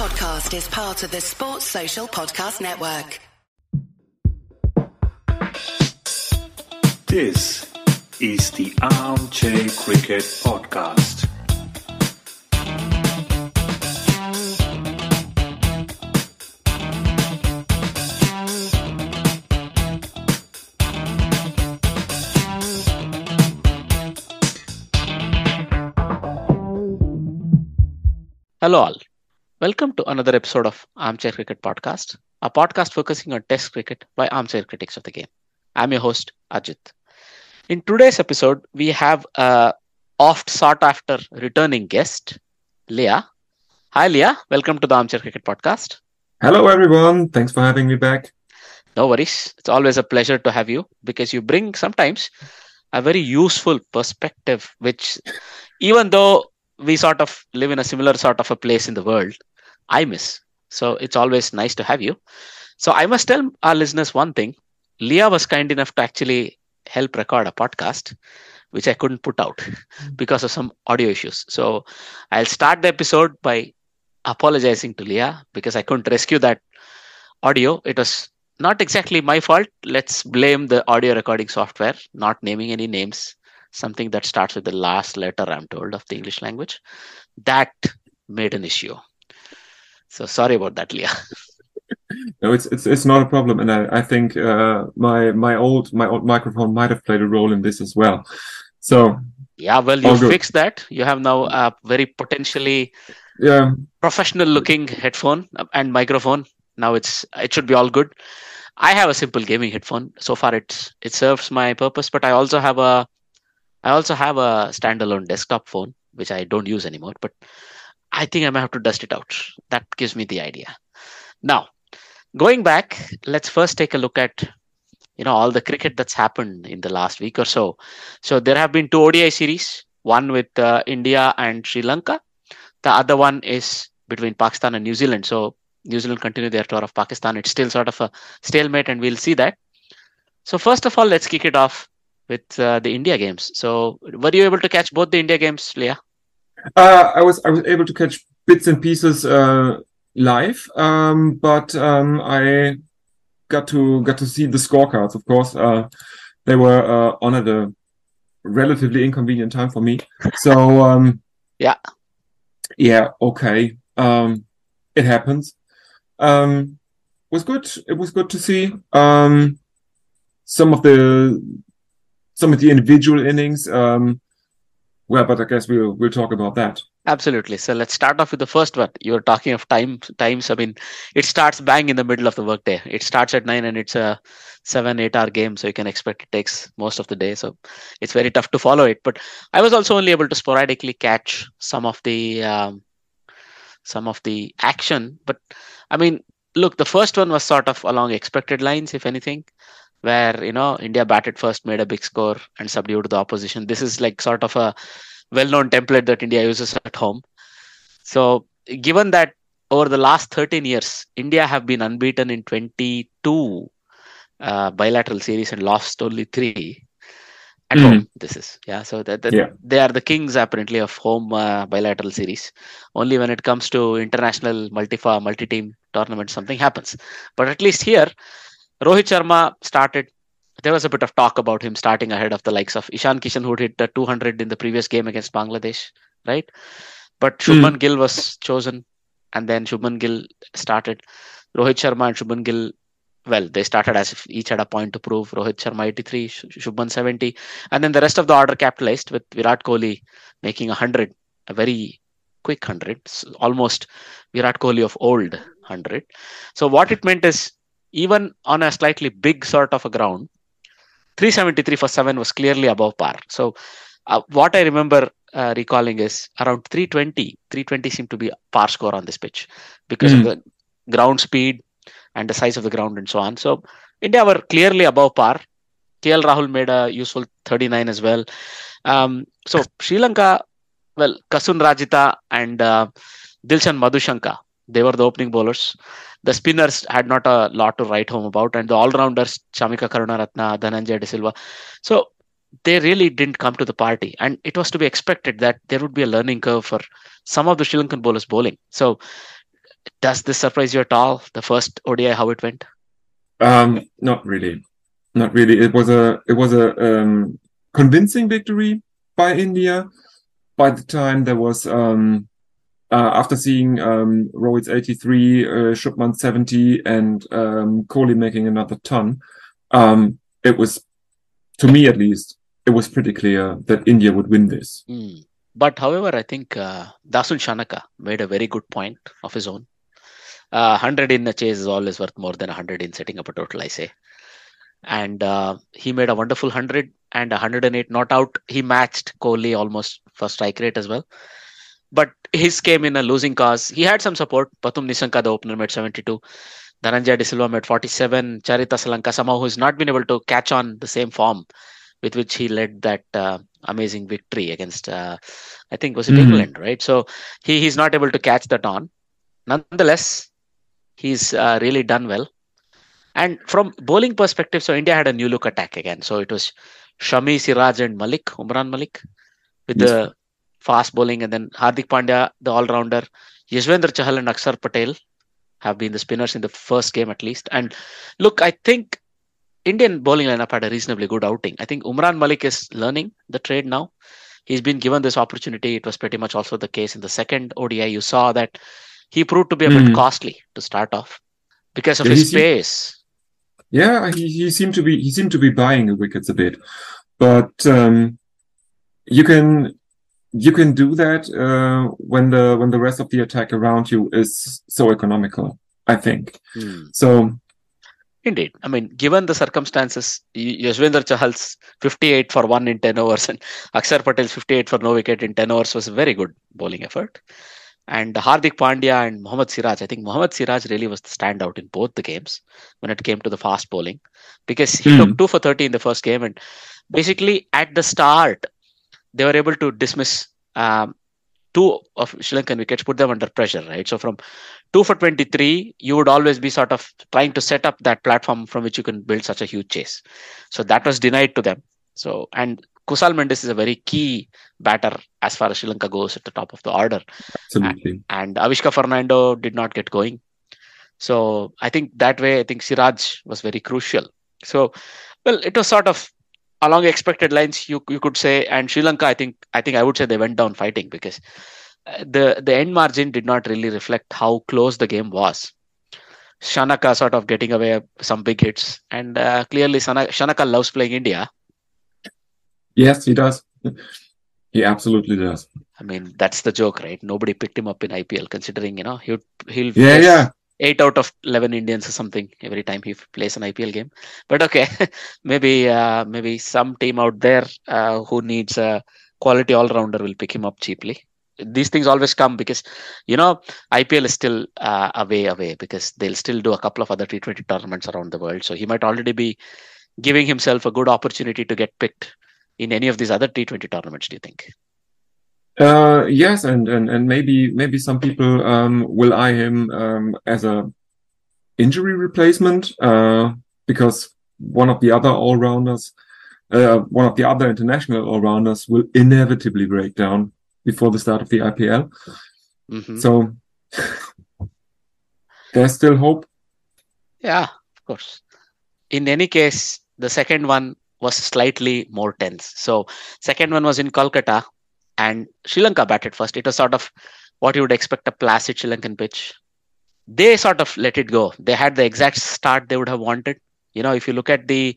podcast is part of the Sports Social Podcast Network. This is the Armchair Cricket Podcast. Hello all. Welcome to another episode of Armchair Cricket Podcast, a podcast focusing on Test cricket by armchair critics of the game. I'm your host, Ajit. In today's episode, we have a oft sought after returning guest, Leah. Hi Leah, welcome to the Armchair Cricket Podcast. Hello everyone, thanks for having me back. No worries. It's always a pleasure to have you because you bring sometimes a very useful perspective, which even though we sort of live in a similar sort of a place in the world, I miss. So it's always nice to have you. So I must tell our listeners one thing. Leah was kind enough to actually help record a podcast, which I couldn't put out because of some audio issues. So I'll start the episode by apologizing to Leah because I couldn't rescue that audio. It was not exactly my fault. Let's blame the audio recording software, not naming any names. Something that starts with the last letter, I'm told, of the English language. That made an issue. So sorry about that, Leah. No, it's not a problem, and I think my old microphone might have played a role in this as well. So yeah, well, you fixed that. You have now a very potentially professional looking headphone and microphone. Now it should be all good. I have a simple gaming headphone. So far it serves my purpose, but I also have a standalone desktop phone, which I don't use anymore, but I think I might have to dust it out. That gives me the idea. Now, going back, let's first take a look at, all the cricket that's happened in the last week or so. So there have been two ODI series, one with India and Sri Lanka. The other one is between Pakistan and New Zealand. So New Zealand continue their tour of Pakistan. It's still sort of a stalemate, and we'll see that. So first of all, let's kick it off with the India games. So were you able to catch both the India games, Leah? I was able to catch bits and pieces live, but I got to see the scorecards. Of course, they were on at a relatively inconvenient time for me. So okay, it happens. Was good. It was good to see some of the individual innings. But I guess we'll talk about that. Absolutely. So let's start off with the first one. You were talking of times. I mean, it starts bang in the middle of the workday. It starts at 9 and it's a 7-8 hour game. So you can expect it takes most of the day. So it's very tough to follow it. But I was also only able to sporadically catch some of the action. But I mean, look, the first one was sort of along expected lines, if anything, where, India batted first, made a big score and subdued the opposition. This is like sort of a well-known template that India uses at home. So given that over the last 13 years, India have been unbeaten in 22 bilateral series and lost only 3 at home. This is, so they are the kings apparently of home bilateral series. Only when it comes to international multi-team tournaments, something happens. But at least here, Rohit Sharma started. There was a bit of talk about him starting ahead of the likes of Ishan Kishan, who hit 200 in the previous game against Bangladesh, right? But Shubman Gill was chosen, and then Shubman Gill started. Rohit Sharma and Shubman Gill, well, they started as if each had a point to prove. Rohit Sharma 83, Shubman 70, and then the rest of the order capitalized with Virat Kohli making 100, a very quick 100, almost Virat Kohli of old 100. So what it meant is, even on a slightly big sort of a ground, 373 for 7 was clearly above par. So what I remember recalling is around 320 seemed to be par score on this pitch because of the ground speed and the size of the ground and so on. So India were clearly above par. KL Rahul made a useful 39 as well. So Sri Lanka, well, Kasun Rajitha and Dilshan Madhushanka, they were the opening bowlers. The spinners had not a lot to write home about, and the all-rounders, Shamika Karunaratne, Dhananjay De Silva. So they really didn't come to the party, and it was to be expected that there would be a learning curve for some of the Sri Lankan bowlers bowling. So Does this surprise you at all? The first ODI, how it went? Not really. Not really. It was a convincing victory by India. By the time there was after seeing Rohit's 83, Shubman 70, and Kohli making another ton, it was, to me at least, it was pretty clear that India would win this. But however, I think Dasun Shanaka made a very good point of his own. 100 in a chase is always worth more than 100 in setting up a total, I say. And he made a wonderful 100 and 108 not out. He matched Kohli almost for strike rate as well. But his came in a losing cause. He had some support. Pathum Nissanka, the opener, made 72. Dhananjaya De Silva made 47. Charita Salanka, somehow who's not been able to catch on the same form with which he led that amazing victory against, I think, was it England, right? So he's not able to catch that on. Nonetheless, he's really done well. And from bowling perspective, so India had a new look attack again. So it was Shami, Siraj and Malik, Umran Malik, with the fast bowling. And then Hardik Pandya, the all-rounder. Yuzvendra Chahal and Akshar Patel have been the spinners in the first game at least. And look, I think Indian bowling lineup had a reasonably good outing. I think Umran Malik is learning the trade now. He's been given this opportunity. It was pretty much also the case in the second ODI. You saw that he proved to be a bit costly to start off because of his pace. Yeah, he seemed to be buying the wickets a bit, but you can do that when the rest of the attack around you is so economical, I think. So indeed, I mean, given the circumstances, Yuzvendra Chahal's 58 for 1 in 10 overs and Akshar Patel's 58 for no wicket in 10 overs was a very good bowling effort. And Hardik Pandya and Mohammad Siraj, I think Mohammad Siraj really was the standout in both the games when it came to the fast bowling, because he took 2 for 30 in the first game. And basically at the start, they were able to dismiss 2 of Sri Lankan wickets, put them under pressure, right? So from 2 for 23, you would always be sort of trying to set up that platform from which you can build such a huge chase. So that was denied to them. So, and Kusal Mendis is a very key batter as far as Sri Lanka goes at the top of the order. Absolutely. And Avishka Fernando did not get going. So I think that way, I think Siraj was very crucial. So, well, it was sort of along expected lines, you could say. And Sri Lanka, I think I would say they went down fighting, because the end margin did not really reflect how close the game was. Shanaka sort of getting away some big hits. And clearly Shanaka loves playing India. Yes, he does. He absolutely does. I mean, that's the joke, right? Nobody picked him up in IPL, considering, he'll yeah. 8 out of 11 Indians or something every time he plays an IPL game. But okay, maybe some team out there who needs a quality all-rounder will pick him up cheaply. These things always come because, IPL is still a way away, because they'll still do a couple of other T20 tournaments around the world. So he might already be giving himself a good opportunity to get picked in any of these other T20 tournaments, do you think? Yes, and maybe some people will eye him as a injury replacement, because one of the other all-rounders, one of the other international all-rounders will inevitably break down before the start of the IPL. So there's still hope. Yeah, of course. In any case, the second one was slightly more tense. So second one was in Kolkata, and Sri Lanka batted first. It was sort of what you would expect, a placid Sri Lankan pitch. They sort of let it go. They had the exact start they would have wanted. If you look at the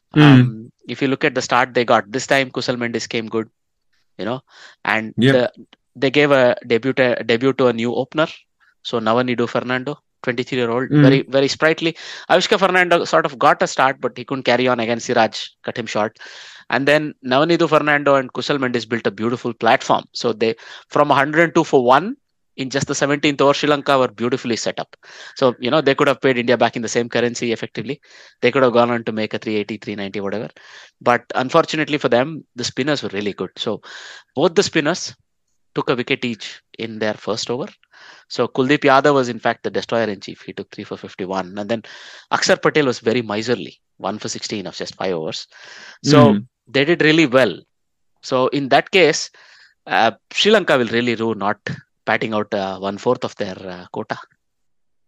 start they got this time, Kusal Mendis came good. And they gave a debut to a new opener. So Navanidu Fernando, 23-year-old, very, very sprightly. Avishka Fernando sort of got a start, but he couldn't carry on against Siraj, cut him short. And then Navanidu Fernando and Kusal Mendis built a beautiful platform. So they, from 102 for 1 in just the 17th over, Sri Lanka were beautifully set up. So, they could have paid India back in the same currency effectively. They could have gone on to make a 380, 390, whatever. But unfortunately for them, the spinners were really good. So both the spinners took a wicket each in their first over. So Kuldeep Yadav was in fact the destroyer in chief. He took 3 for 51. And then Akshar Patel was very miserly, 1 for 16 of just 5 overs. So they did really well. So in that case, Sri Lanka will really rue not batting out 1/4 of their quota.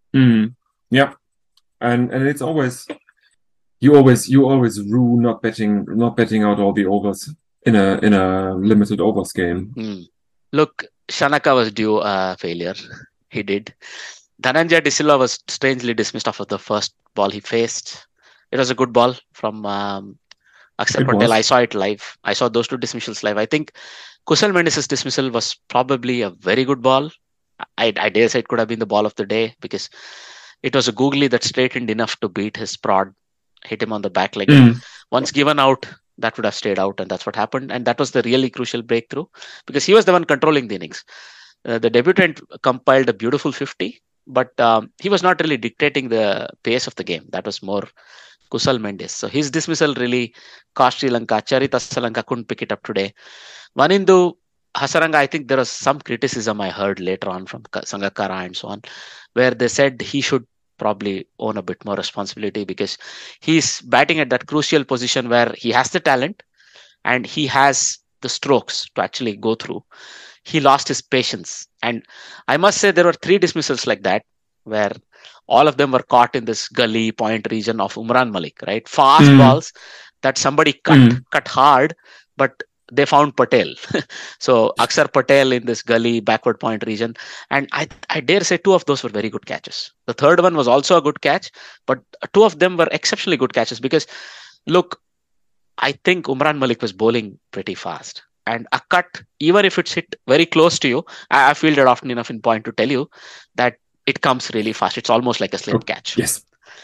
Yeah, and it's always you always rue not betting out all the overs in a limited overs game. Look, Shanaka was due a failure. He did. Dhananjaya De Silva was strangely dismissed after the first ball he faced. It was a good ball from Akshar Patel. I saw it live. I saw those two dismissals live. I think Kusal Mendes' dismissal was probably a very good ball. I dare say it could have been the ball of the day because it was a googly that straightened enough to beat his prod, hit him on the back leg. Once given out, that would have stayed out, and that's what happened. And that was the really crucial breakthrough because he was the one controlling the innings. The debutant compiled a beautiful 50, but he was not really dictating the pace of the game. That was more Kusal Mendes. So his dismissal really cost Sri Lanka. Charith Asalanka couldn't pick it up today. Wanindu Hasaranga, I think there was some criticism I heard later on from Sangakkara and so on, where they said he should probably own a bit more responsibility because he's batting at that crucial position where he has the talent and he has the strokes to actually go through. He lost his patience. And I must say there were 3 dismissals like that where all of them were caught in this gully point region of Umran Malik, right? Fast balls that somebody cut hard, but they found Patel. So Akshar Patel in this gully backward point region. And I dare say 2 of those were very good catches. The third one was also a good catch, but 2 of them were exceptionally good catches because look, I think Umran Malik was bowling pretty fast. And a cut, even if it's hit very close to you, I fielded often enough in point to tell you that it comes really fast. It's almost like a slip catch. Yes.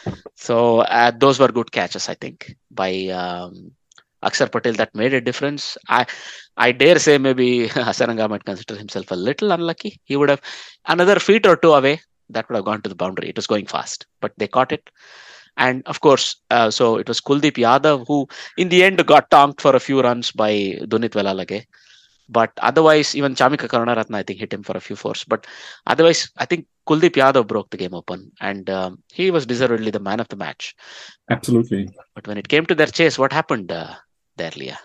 So those were good catches, I think, by Akshar Patel that made a difference. I dare say maybe Hasaranga might consider himself a little unlucky. He would have another feet or 2 away. That would have gone to the boundary. It was going fast, but they caught it. And of course, so it was Kuldeep Yadav who in the end got tonked for a few runs by Dunit Velalage. But otherwise, even Chamika Karunaratne, I think, hit him for a few fours. But otherwise, I think Kuldeep Yadav broke the game open. And he was deservedly the man of the match. Absolutely. But when it came to their chase, what happened there, Leah?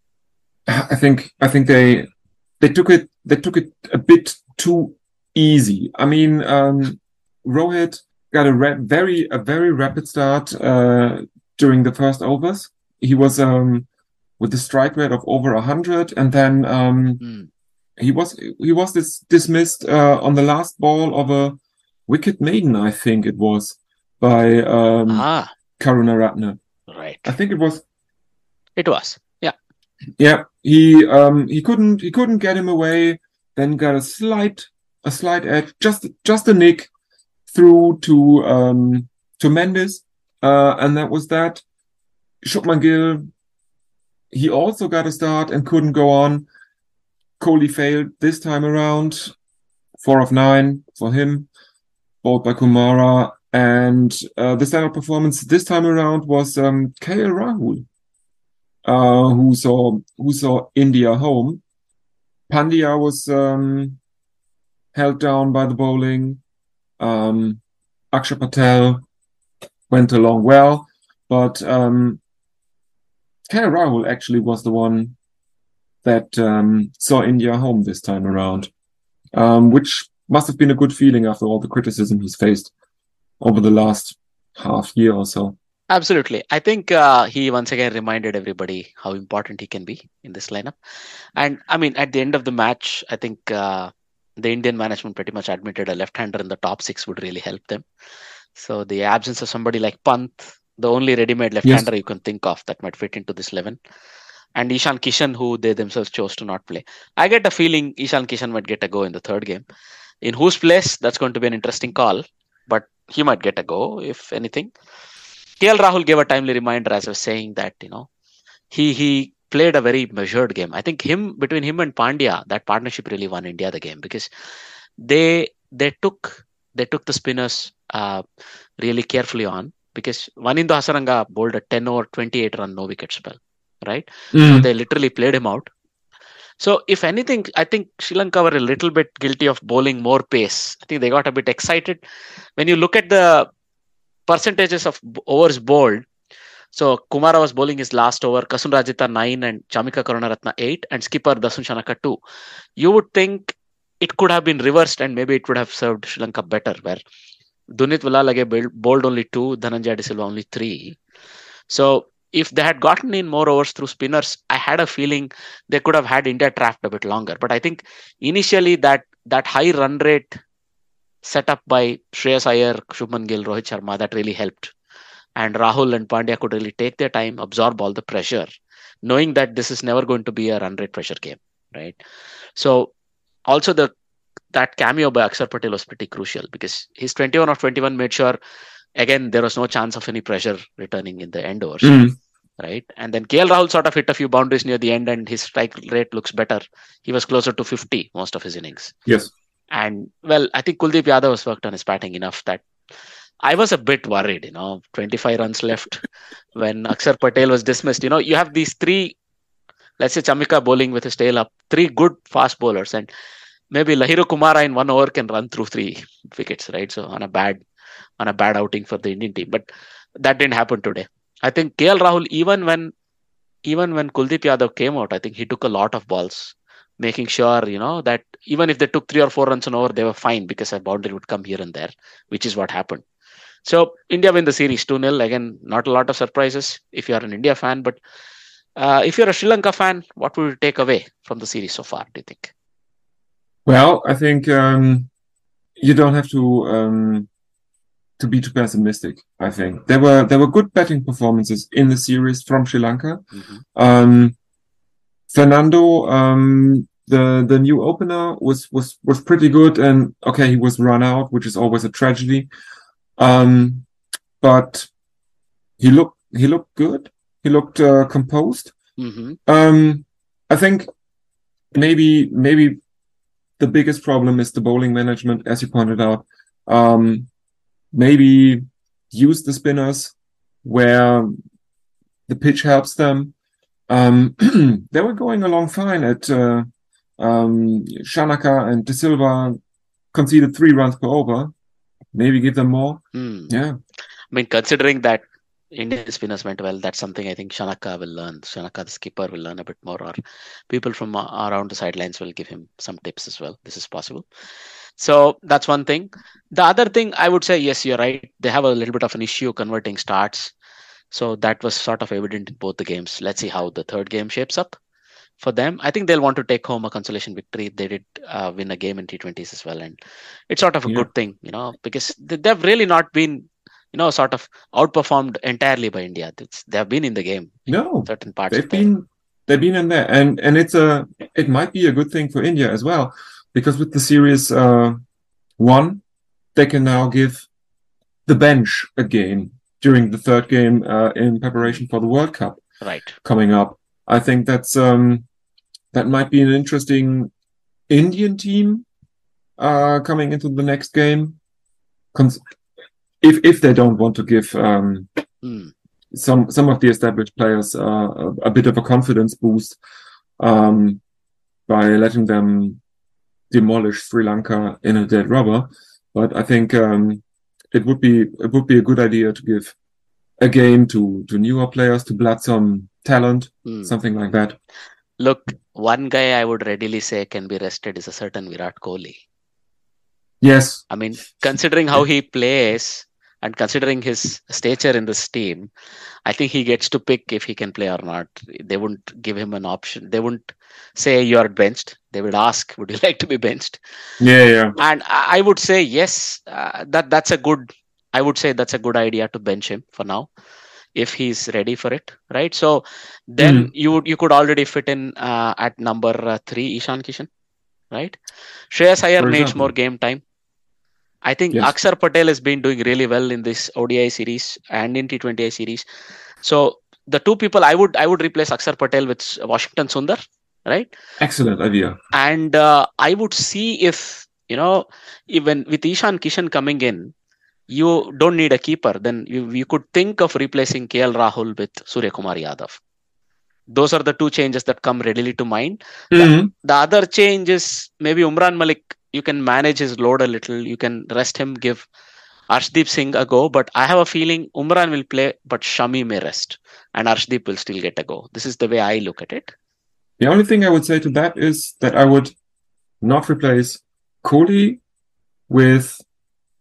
I think they took it a bit too easy. I mean, Rohit got a very rapid start during the first overs. He was with the strike rate of over 100, and then he was dismissed on the last ball of a wicket maiden, I think it was, by Karunaratne. Right. I think it was. It was. Yeah. Yeah. He couldn't get him away. Then got a slight edge, just a nick through to Mendes, and that was that. Shubman Gill, he also got a start and couldn't go on. Kohli failed this time around. 4 of 9 for him, bowled by Kumara. And the standout performance this time around was KL Rahul, who saw India home. Pandya was held down by the bowling. Akshar Patel went along well, but KL Rahul actually was the one that saw India home this time around, which must have been a good feeling after all the criticism he's faced over the last half year or so. Absolutely. I think he once again reminded everybody how important he can be in this lineup. And I mean, at the end of the match, I think the Indian management pretty much admitted a left-hander in the top 6 would really help them. So the absence of somebody like Pant, the only ready-made left-hander you can think of that might fit into this 11, and Ishan Kishan, who they themselves chose to not play. I get a feeling Ishan Kishan might get a go in the third game. In whose place, that's going to be an interesting call, but he might get a go, if anything. KL Rahul gave a timely reminder, as I was saying, that, you know, he played a very measured game. I think between him and Pandya, that partnership really won India the game because they took the spinners really carefully on, because Wanindu Hasaranga bowled a 10 over 28 run no wicket spell, right? So they literally played him out. So if anything, I think Sri Lanka were a little bit guilty of bowling more pace. I think they got a bit excited. When you look at the percentages of overs bowled, so Kumara was bowling his last over, Kasun Rajitha 9 and Chamika Karunaratne 8 and skipper Dasun Shanaka 2. You would think it could have been reversed and maybe it would have served Sri Lanka better, where Dunit Villalage bowled only 2, Dhananjaya De Silva only 3. So if they had gotten in more overs through spinners, I had a feeling they could have had India trapped a bit longer. But I think initially that high run rate set up by Shreyas Iyer, Shubman Gill, Rohit Sharma, that really helped. And Rahul and Pandya could really take their time, absorb all the pressure, knowing that this is never going to be a run rate pressure game, right? So also that cameo by Akshar Patel was pretty crucial because his 21 of 21 made sure, again, there was no chance of any pressure returning in the end overs, right? And then KL Rahul sort of hit a few boundaries near the end and his strike rate looks better. He was closer to 50 most of his innings. Yes. And, well, I think Kuldeep Yadav has worked on his batting enough that I was a bit worried, 25 runs left when Akshar Patel was dismissed. You have these 3, let's say Chamika bowling with his tail up, 3 good fast bowlers, and maybe Lahiru Kumara in 1 over can run through 3 wickets, right? So on a bad outing for the Indian team, but that didn't happen today. I think KL Rahul, even when Kuldeep Yadav came out, I think he took a lot of balls, making sure, that even if they took 3 or 4 runs an over, they were fine because a boundary would come here and there, which is what happened. So India win the series 2-0. Again, not a lot of surprises if you are an India fan, but if you're a Sri Lanka fan, what would you take away from the series so far, do you think? Well, I think you don't have to be too pessimistic. I think there were good batting performances in the series from Sri Lanka. Fernando, the new opener, was pretty good, and okay, he was run out, which is always a tragedy. But he looked good. He looked composed. I think maybe the biggest problem is the bowling management, as you pointed out. Maybe use the spinners where the pitch helps them. They were going along fine at Shanaka and De Silva conceded 3 runs per over. Maybe give them more. Yeah. I mean, considering that Indian spinners went well, that's something I think Shanaka will learn. Shanaka, the skipper, will learn a bit more, or people from around the sidelines will give him some tips as well. This is possible. So that's one thing. The other thing, I would say, yes, you're right. They have a little bit of an issue converting starts. So that was sort of evident in both the games. Let's see how the third game shapes up for them. I think they'll want to take home a consolation victory. They did win a game in T20s as well. And it's sort of a good thing, because they've really not been, sort of outperformed entirely by India. They have been in the game. No, certain parts. They've been in there. And it might be a good thing for India as well, because with the series 1, they can now give the bench a game during the third game in preparation for the World Cup coming up. I think that might be an interesting Indian team coming into the next game. If they don't want to give some of the established players a bit of a confidence boost by letting them demolish Sri Lanka in a dead rubber, but I think it would be a good idea to give a game to newer players to blood some talent, something like that. Look, one guy I would readily say can be rested is a certain Virat Kohli. Yes. I mean, considering how he plays and considering his stature in this team, I think he gets to pick if he can play or not. They wouldn't give him an option. They wouldn't say you're benched. They would ask, would you like to be benched? Yeah. And I would say, yes, that's a good idea to bench him for now, if he's ready for it, right? So then you could already fit in at number 3 Ishan Kishan, right? Shreyas Iyer needs more game time. I think Akshar Patel has been doing really well in this ODI series and in T20I series. So the 2 people I would replace Akshar Patel with Washington Sundar, right? Excellent idea. And I would see if, even with Ishan Kishan coming in, you don't need a keeper. Then you could think of replacing KL Rahul with Surya Kumar Yadav. Those are the 2 changes that come readily to mind. The other change is maybe Umran Malik. You can manage his load a little. You can rest him, give Arshdeep Singh a go. But I have a feeling Umran will play, but Shami may rest. And Arshdeep will still get a go. This is the way I look at it. The only thing I would say to that is that I would not replace Kohli with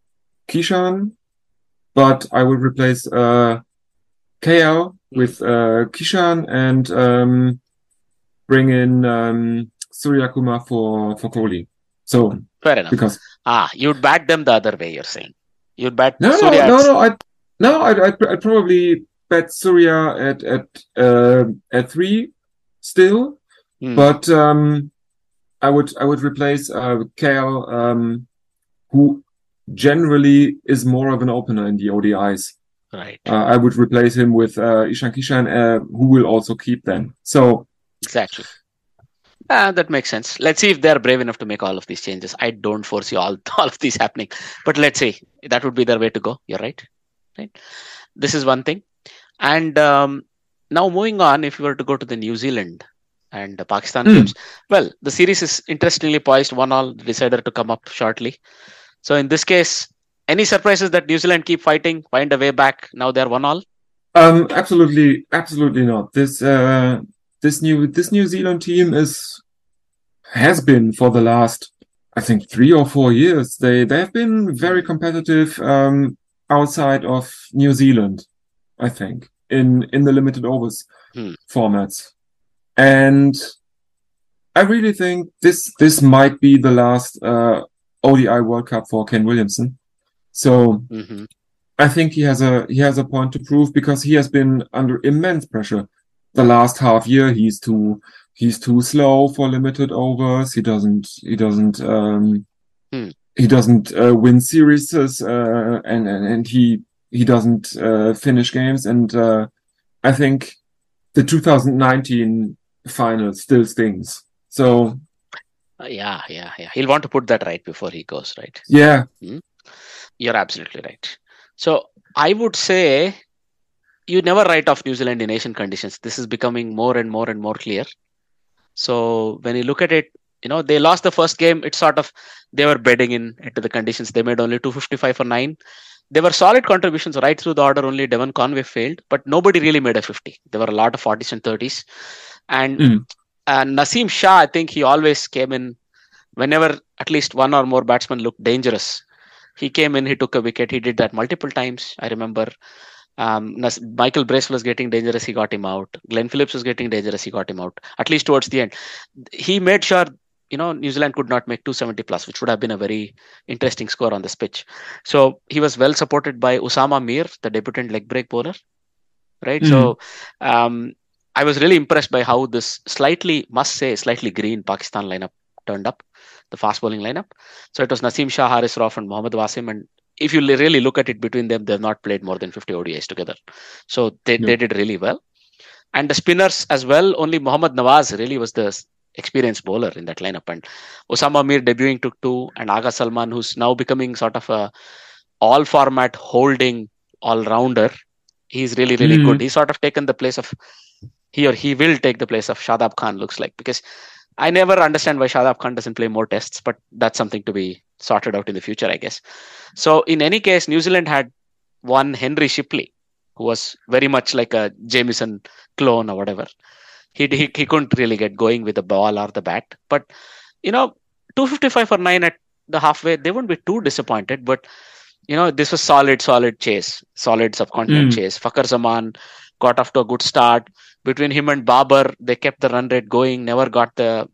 Kishan, but I would replace KL with Kishan and bring in Surya Kumar for Kohli. So Fair enough. because You'd bat them the other way, you're saying. You'd bat no, Surya. I'd probably bet Surya at 3 still, but I would replace KL, who generally is more of an opener in the ODIs. Right. I would replace him with Ishan Kishan, who will also keep them. So exactly. That makes sense. Let's see if they're brave enough to make all of these changes. I don't foresee all of these happening, but let's see. That would be their way to go. You're right. Right. This is one thing. And now moving on, if we were to go to the New Zealand and the Pakistan games, well, the series is interestingly poised 1-1, decided to come up shortly. So in this case, any surprises that New Zealand keep fighting, find a way back? Now they're 1-1. Absolutely not. This New Zealand team has been for the last, I think, 3 or 4 years. They have been very competitive outside of New Zealand, I think, in the limited overs formats. And I really think this might be the last ODI World Cup for Kane Williamson. So I think he has a point to prove, because he has been under immense pressure the last half year. He's too slow for limited overs. He doesn't win series, and he doesn't finish games. And I think the 2019 final still stings. So yeah. He'll want to put that right before he goes, right? Yeah. You're absolutely right. So I would say you never write off New Zealand in Asian conditions. This is becoming more and more and more clear. So when you look at it, they lost the first game. It's sort of, they were bedding into the conditions. They made only 255 for 9. There were solid contributions right through the order. Only Devon Conway failed, but nobody really made a 50. There were a lot of 40s and 30s. And Naseem Shah, I think he always came in whenever at least one or more batsmen looked dangerous. He came in, he took a wicket. He did that multiple times. I remember Michael Brace was getting dangerous. He got him out. Glenn Phillips was getting dangerous. He got him out, at least towards the end. He made sure, New Zealand could not make 270 plus, which would have been a very interesting score on this pitch. So he was well supported by Usama Mir, the debutant leg break bowler. Right. So I was really impressed by how this slightly green Pakistan lineup turned up, the fast bowling lineup. So it was Naseem Shah, Haris Rauf and Mohammad Wasim. And if you really look at it between them, they've not played more than 50 ODIs together. So they did really well. And the spinners as well, only Mohammad Nawaz really was the experienced bowler in that lineup. And Osama Mir debuting took 2, and Agha Salman, who's now becoming sort of a all-format holding all-rounder. He's really, really good. He's sort of taken the place of, he will take the place of Shadab Khan, looks like, because I never understand why Shadab Khan doesn't play more tests, but that's something to be sorted out in the future, I guess. So in any case, New Zealand had one Henry Shipley, who was very much like a Jamieson clone or whatever. He couldn't really get going with the ball or the bat. But, 255 for 9 at the halfway, they wouldn't be too disappointed. But, this was solid chase, solid subcontinent chase. Fakhar Zaman got off to a good start. Between him and Babar, they kept the run rate going, never got the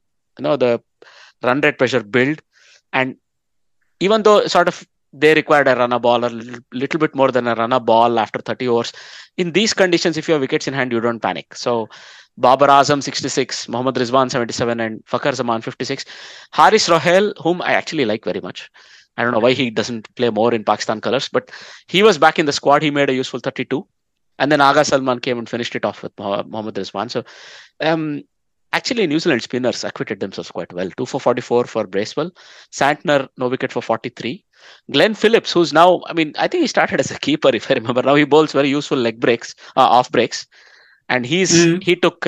run rate pressure build. And even though sort of they required a runner ball, a little bit more than a runner ball after 30 overs, in these conditions, if you have wickets in hand, you don't panic. So Babar Azam 66, Mohammad Rizwan 77, and Fakhar Zaman 56. Haris Rohel, whom I actually like very much. I don't know why he doesn't play more in Pakistan colours, but he was back in the squad. He made a useful 32. And then Agha Salman came and finished it off with Mohammad Rizwan. So actually, New Zealand spinners acquitted themselves quite well. 2 for 44 for Bracewell. Santner, no wicket for 43. Glenn Phillips, who's now, I think he started as a keeper, if I remember. Now he bowls very useful leg breaks, off breaks. And he took,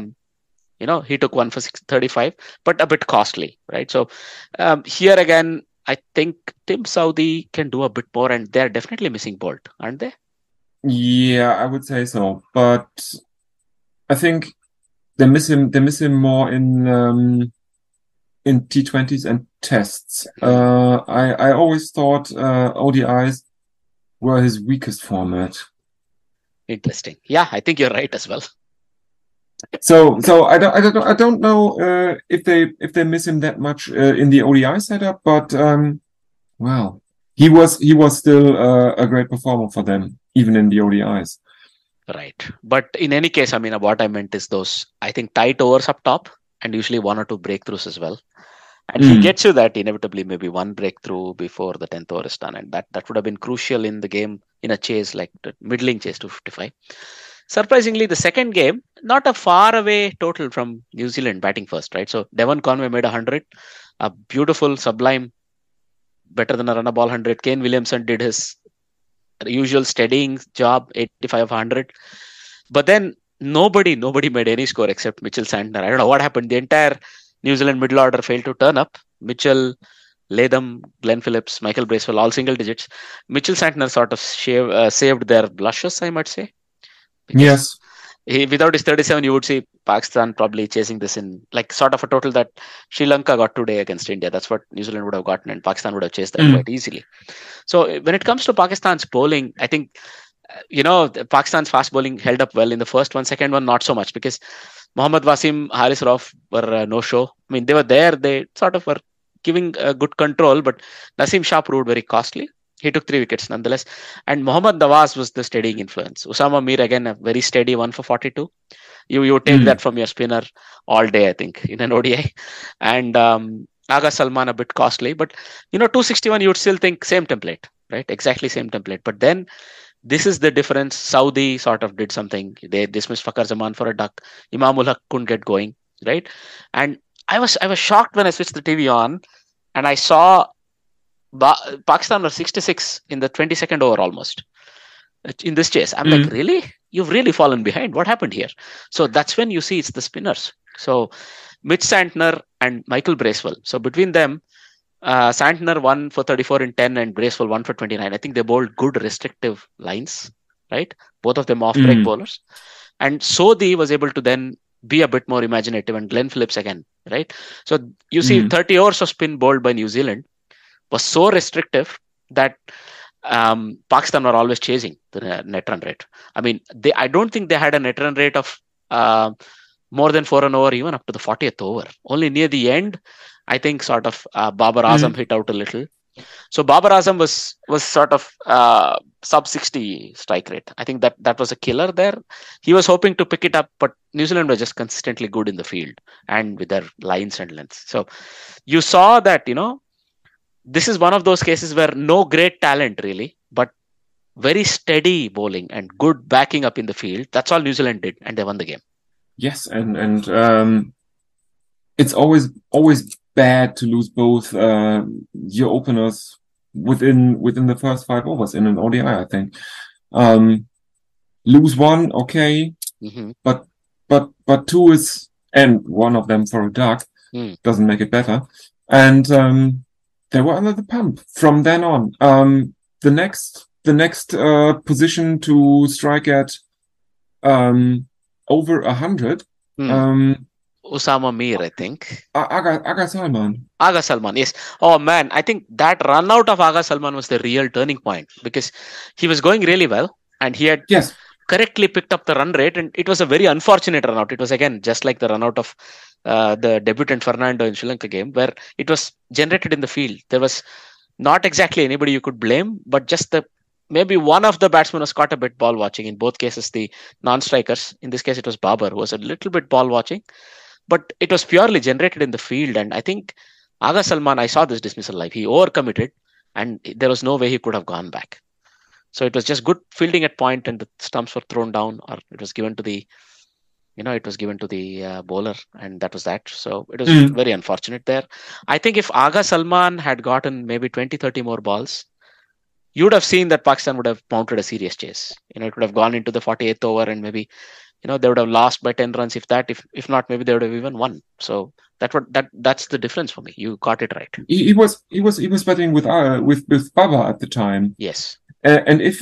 he took 1 for 35, but a bit costly, right? So here again, I think Tim Southee can do a bit more, and they're definitely missing Bolt, aren't they? Yeah, I would say so. But I think they miss him more in in T20s and tests. I always thought ODIs were his weakest format. Interesting. Yeah, I think you're right as well. So I don't know if they miss him that much in the ODI setup, but well, he was still a great performer for them, even in the ODIs. Right. But in any case, I mean, what I meant is those, I think, tight overs up top and usually 1 or 2 breakthroughs as well. And he gets you that inevitably, maybe 1 breakthrough before the 10th over is done. And that would have been crucial in the game, in a chase like the middling chase 255. Surprisingly, the second game, not a far away total from New Zealand batting first, right? So Devon Conway made 100, a beautiful, sublime, better than a run a ball 100. Kane Williamson did his usual steadying job, 85 of 100. But then nobody made any score except Mitchell Santner. I don't know what happened. The entire New Zealand middle order failed to turn up. Mitchell, Latham, Glenn Phillips, Michael Bracewell, all single digits. Mitchell Santner sort of saved their blushes, I might say. Yes. Without his 37, you would see Pakistan probably chasing this in like sort of a total that Sri Lanka got today against India. That's what New Zealand would have gotten, and Pakistan would have chased that quite easily. So when it comes to Pakistan's bowling, I think, Pakistan's fast bowling held up well in the first one. Second one, not so much, because Mohammad Wasim, Haris Rauf were no-show. I mean, they were there. They sort of were giving good control, but Naseem Shah proved very costly. He took 3 wickets nonetheless. And Mohammad Nawaz was the steadying influence. Usama Mir, again, a very steady 1 for 42. You take that from your spinner all day, I think, in an ODI. And Agha Salman a bit costly. But, 261, you would still think same template, right? Exactly same template. But then this is the difference. Saudi sort of did something. They dismissed Fakhar Zaman for a duck. Imamul Haq couldn't get going, right? And I was shocked when I switched the TV on and I saw Pakistan were 66 in the 22nd over almost in this chase. I'm like, really? You've really fallen behind. What happened here? So that's when you see it's the spinners. So Mitch Santner and Michael Bracewell. So between them, Santner 1 for 34 in 10 and Bracewell 1 for 29. I think they bowled good restrictive lines, right? Both of them off-break bowlers. And Sodhi was able to then be a bit more imaginative, and Glenn Phillips again, right? So you see 30 overs of spin bowled by New Zealand was so restrictive that Pakistan were always chasing the net run rate. I mean, I don't think they had a net run rate of more than 4 an over even up to the 40th over. Only near the end, I think sort of Babar Azam hit out a little. So Babar Azam was sort of sub 60 strike rate. I think that was a killer there. He was hoping to pick it up, but New Zealand was just consistently good in the field and with their lines and lengths. So you saw that, this is one of those cases where no great talent really, but very steady bowling and good backing up in the field. That's all New Zealand did, and they won the game. Yes, and it's always bad to lose both your openers within the first 5 overs in an ODI. I think lose one, okay, but 2 is, and one of them for a duck doesn't make it better, and they were under the pump from then on. The next position to strike at over 100. Usama Mir, I think. Agha Salman. Agha Salman, yes. Oh man, I think that run out of Agha Salman was the real turning point, because he was going really well and he had correctly picked up the run rate, and it was a very unfortunate run out. It was again just like the run out of the debutant Fernando in Sri Lanka game, where it was generated in the field. There was not exactly anybody you could blame, but just maybe one of the batsmen was caught a bit ball watching. In both cases, the non-strikers, in this case it was Babar, who was a little bit ball watching, but it was purely generated in the field. And I think Agha Salman, I saw this dismissal live, he overcommitted and there was no way he could have gone back. So it was just good fielding at point, and the stumps were thrown down, or it was given to the bowler, and that was that. So it was very unfortunate there. I think if Agha Salman had gotten maybe 20-30 more balls, you would have seen that Pakistan would have mounted a serious chase. It would have gone into the 48th over, and maybe they would have lost by 10 runs, if that. If not, maybe they would have even won. So that's the difference for me. You got it right. He was batting with Baba at the time. Yes. And if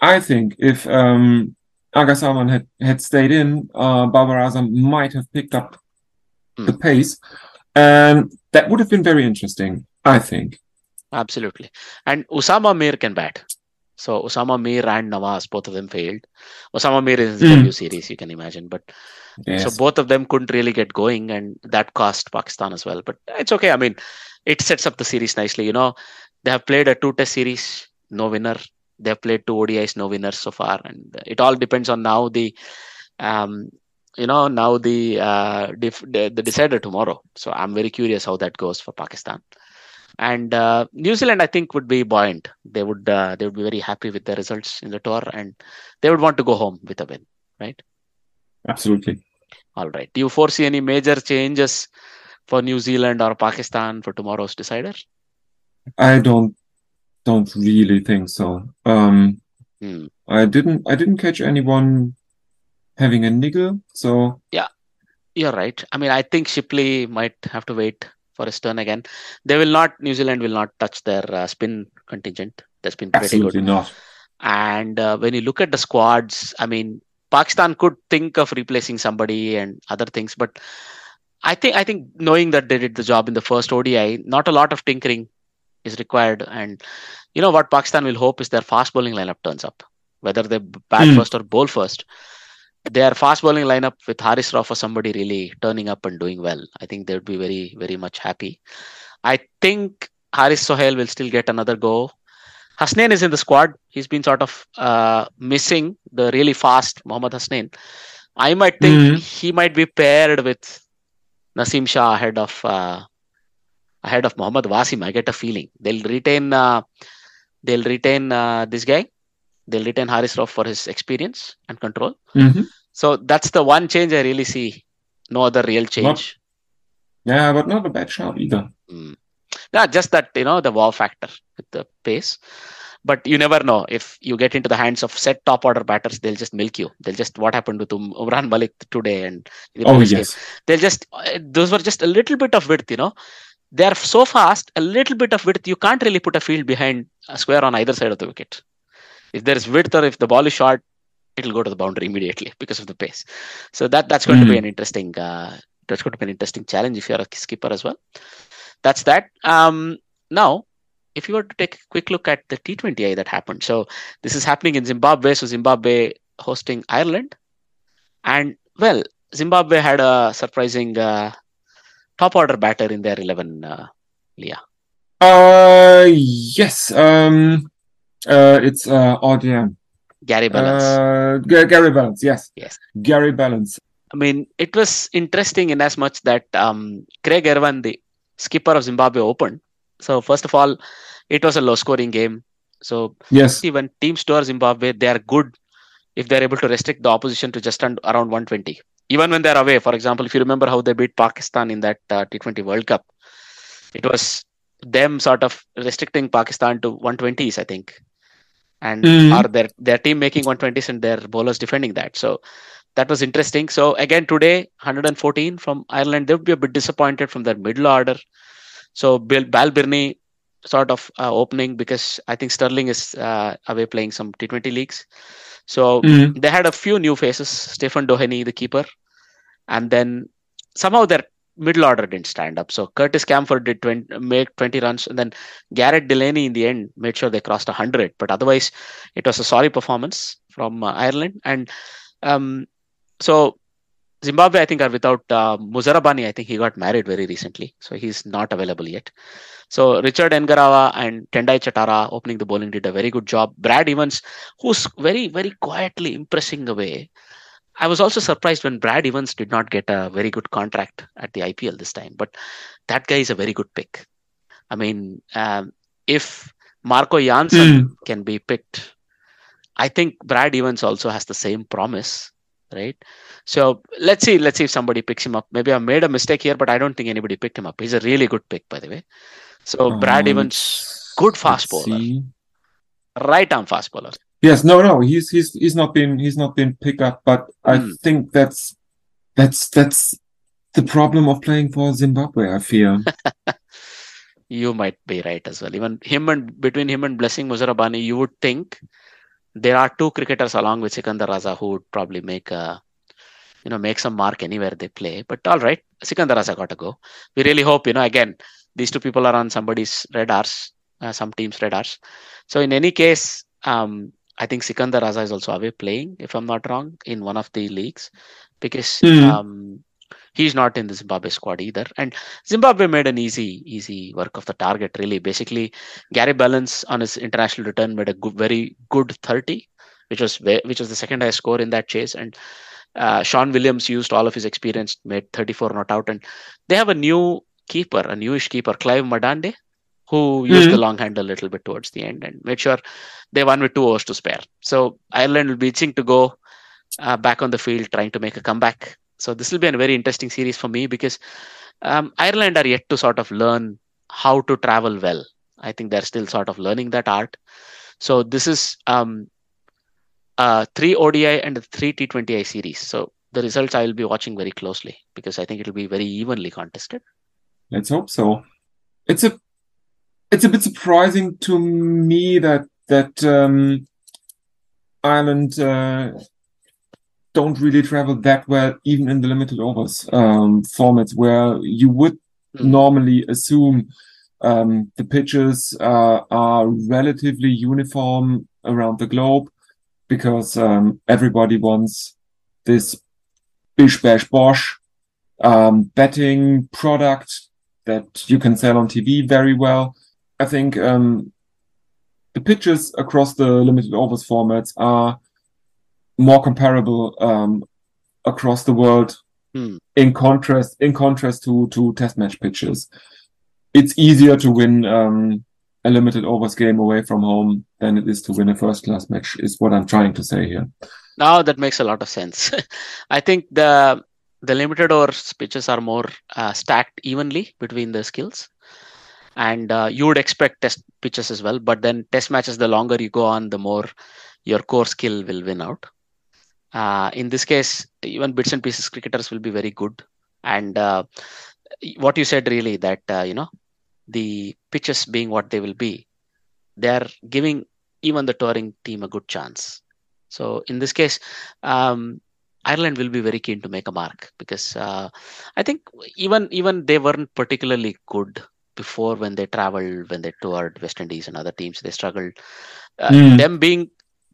Agha Salman had stayed in, Babar Azam might have picked up the pace. And that would have been very interesting, I think. Absolutely. And Usama Mir can bat. So Usama Mir and Nawaz, both of them failed. Usama Mir is in the debut series, you can imagine. But so Yes. both of them couldn't really get going, and that cost Pakistan as well. But it's okay. I mean, it sets up the series nicely. You know, they have played a two-test series, no winner. They have played two ODIs, no winners so far, and it all depends on now um, the decider tomorrow. So I'm very curious how that goes for Pakistan. And New Zealand, I think, would be buoyant. They would be very happy with their results in the tour, and they would want to go home with a win, right? Absolutely. All right. Do you foresee any major changes for New Zealand or Pakistan for tomorrow's decider? I don't really think so. I didn't catch anyone having a niggle, so Yeah, you're right. I mean, I think Shipley might have to wait for his turn again. New Zealand will not touch their spin contingent. That's been pretty absolutely good. not. And when you look at the squads, I mean, Pakistan could think of replacing somebody and other things, but I think knowing that they did the job in the first ODI, not a lot of tinkering is required. And you know what Pakistan will hope is their fast bowling lineup turns up, whether they bat first or bowl first. Their fast bowling lineup with Haris Rauf or somebody really turning up and doing well, I think they would be very, very much happy. I think Haris Sohail will still get another go. Hasnain is in the squad. He's been sort of missing the really fast Mohammad Hasnain. I might think he might be paired with Naseem Shah ahead of Mohammad Wasim. I get a feeling they'll retain this guy. They'll retain Haris Rauf for his experience and control. So that's the one change I really see. No other real change. But not a bad shot either. Yeah, just that, the wow factor with the pace. But you never know. If you get into the hands of set top order batters, they'll just milk you. They'll just, what happened with Umran Malik today and yes. Those were just a little bit of width, They are so fast, a little bit of width. You can't really put a field behind a square on either side of the wicket. If there is width or if the ball is short, it'll go to the boundary immediately because of the pace. So that's going to be an interesting challenge if you're a skipper as well. That's that. Now, if you were to take a quick look at the T20I that happened. So this is happening in Zimbabwe. So Zimbabwe hosting Ireland. And, well, Zimbabwe had a surprising top order batter in their 11, Leah. Yes. It's RDM. Gary Ballance. Gary Ballance, yes. Yes. Gary Ballance. I mean, it was interesting in as much that Craig Erwan, the skipper of Zimbabwe, opened. So first of all, it was a low-scoring game. So yes, when teams tour Zimbabwe, they are good if they're able to restrict the opposition to just around 120. Even when they're away, for example, if you remember how they beat Pakistan in that T20 World Cup, it was them sort of restricting Pakistan to 120s, I think. And are their team making 120s and their bowlers defending that. So that was interesting. So again, today, 114 from Ireland. They would be a bit disappointed from their middle order. So Bal Birney sort of opening because I think Sterling is away playing some T20 leagues. So they had a few new faces. Stephen Doheny, the keeper. And then somehow their middle order didn't stand up. So Curtis Camphor did make 20 runs. And then Garrett Delaney in the end made sure they crossed 100. But otherwise, it was a sorry performance from Ireland. And so Zimbabwe, I think, are without Muzarabani. I think he got married very recently. So he's not available yet. So Richard Ngarawa and Tendai Chatara opening the bowling did a very good job. Brad Evans, who's very, very quietly impressing away. I was also surprised when Brad Evans did not get a very good contract at the IPL this time. But that guy is a very good pick. I mean, if Marco Janssen can be picked, I think Brad Evans also has the same promise, right? So let's see if somebody picks him up. Maybe I made a mistake here, but I don't think anybody picked him up. He's a really good pick, by the way. So Brad Evans, good fast bowler, right arm fast bowler. Yes, no, he's not been picked up, but I think that's the problem of playing for Zimbabwe, I fear. You might be right as well. Even between him and Blessing Muzarabani, you would think there are two cricketers along with Sikandar Raza who would probably make a make some mark anywhere they play. But all right, Sikandar Raza got to go. We really hope, again, these two people are on somebody's radars, some team's radars. So in any case, I think Sikandar Raza is also away playing, if I'm not wrong, in one of the leagues, because he's not in the Zimbabwe squad either. And Zimbabwe made an easy work of the target, really. Basically, Gary Ballance on his international return made a very good 30, which was the second highest score in that chase. And Sean Williams used all of his experience, made 34 not out. And they have a newish keeper, Clive Madande, who used the long handle a little bit towards the end and made sure they won with 2 overs to spare. So Ireland will be itching to go back on the field, trying to make a comeback. So this will be a very interesting series for me, because Ireland are yet to sort of learn how to travel well. I think they're still sort of learning that art. So this is 3 ODI and 3 T20I series. So the results I will be watching very closely, because I think it will be very evenly contested. Let's hope so. It's a bit surprising to me that Ireland don't really travel that well, even in the limited overs formats, where you would normally assume the pitches are relatively uniform around the globe, because everybody wants this bish bash bosh betting product that you can sell on TV very well. I think the pitches across the limited overs formats are more comparable across the world. In contrast to test match pitches. It's easier to win a limited overs game away from home than it is to win a first class match, is what I'm trying to say here. Now that makes a lot of sense. I think the limited overs pitches are more stacked evenly between the skills, and you would expect test pitches as well, but then test matches, the longer you go on, the more your core skill will win out. In this case, even bits and pieces cricketers will be very good. And what you said, really, that the pitches being what they will be, they're giving even the touring team a good chance. So in this case, Ireland will be very keen to make a mark, because I think even they weren't particularly good before when they toured West Indies and other teams. They struggled. Them being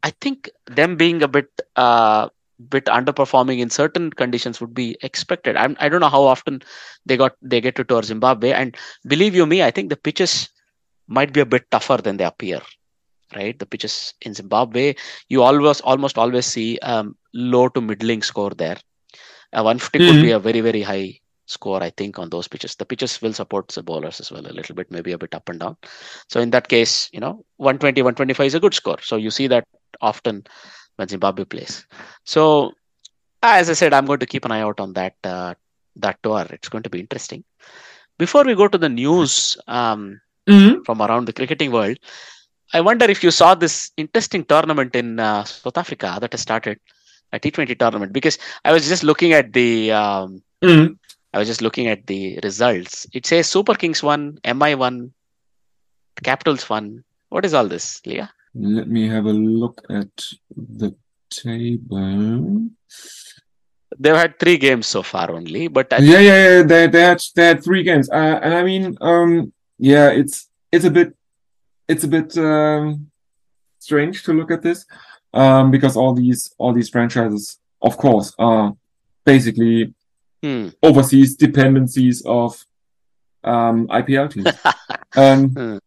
a bit underperforming in certain conditions would be expected. I don't know how often they get to tour Zimbabwe, and believe you me, I think the pitches might be a bit tougher than they appear. Right, the pitches in Zimbabwe, you almost always see low to middling score there. 150 could be a very, very high score, I think, on those pitches. The pitches will support the bowlers as well a little bit, maybe a bit up and down. So in that case, 120, 125 is a good score. So you see that often when Zimbabwe plays. So as I said, I'm going to keep an eye out on that tour. It's going to be interesting. Before we go to the news from around the cricketing world, I wonder if you saw this interesting tournament in South Africa that has started, a T20 tournament, because I was just looking at the results. It says Super Kings won, MI won, Capitals won. What is all this, Leah? Let me have a look at the table. They've had 3 games so far only, but They had 3 games, and I mean, it's a bit strange to look at this, because all these franchises, of course, are basically overseas dependencies of IPL teams.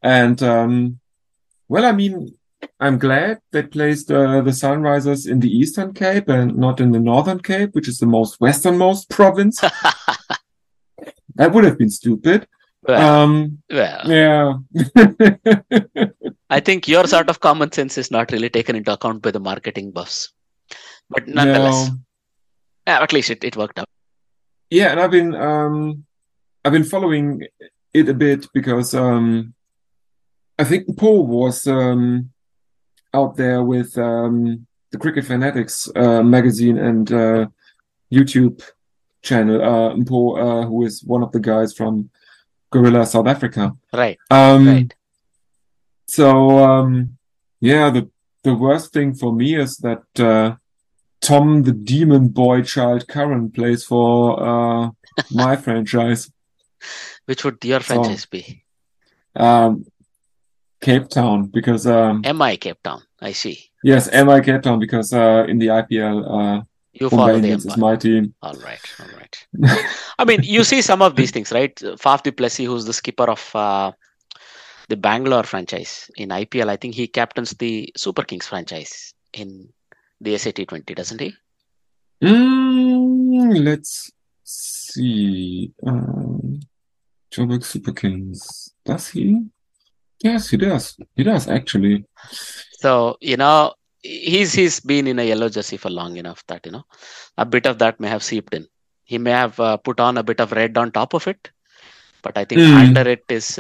Well, I mean, I'm glad they placed the Sunrisers in the Eastern Cape and not in the Northern Cape, which is the most westernmost province. That would have been stupid. Yeah. I think your sort of common sense is not really taken into account by the marketing buffs. But nonetheless, at least it worked out. Yeah, and I've been following it a bit, because I think Paul was out there with the Cricket Fanatics magazine and YouTube channel. Paul, who is one of the guys from Gorilla South Africa. Right. So the worst thing for me is that Tom the Demon Boy Child Curran plays for my franchise. Which would your franchise be? Cape Town, because MI Cape Town. I see. Yes, MI Cape Town, because in the IPL, you follow the Indians is my team. All right. I mean, you see some of these things, right? Faf du Plessis, who's the skipper of the Bangalore franchise in IPL, I think he captains the Super Kings franchise in the SA20, doesn't he? Let's see. Joburg Super Kings. Does he? Yes, he does. He does, actually. So, he's been in a yellow jersey for long enough that, a bit of that may have seeped in. He may have put on a bit of red on top of it, but I think under it is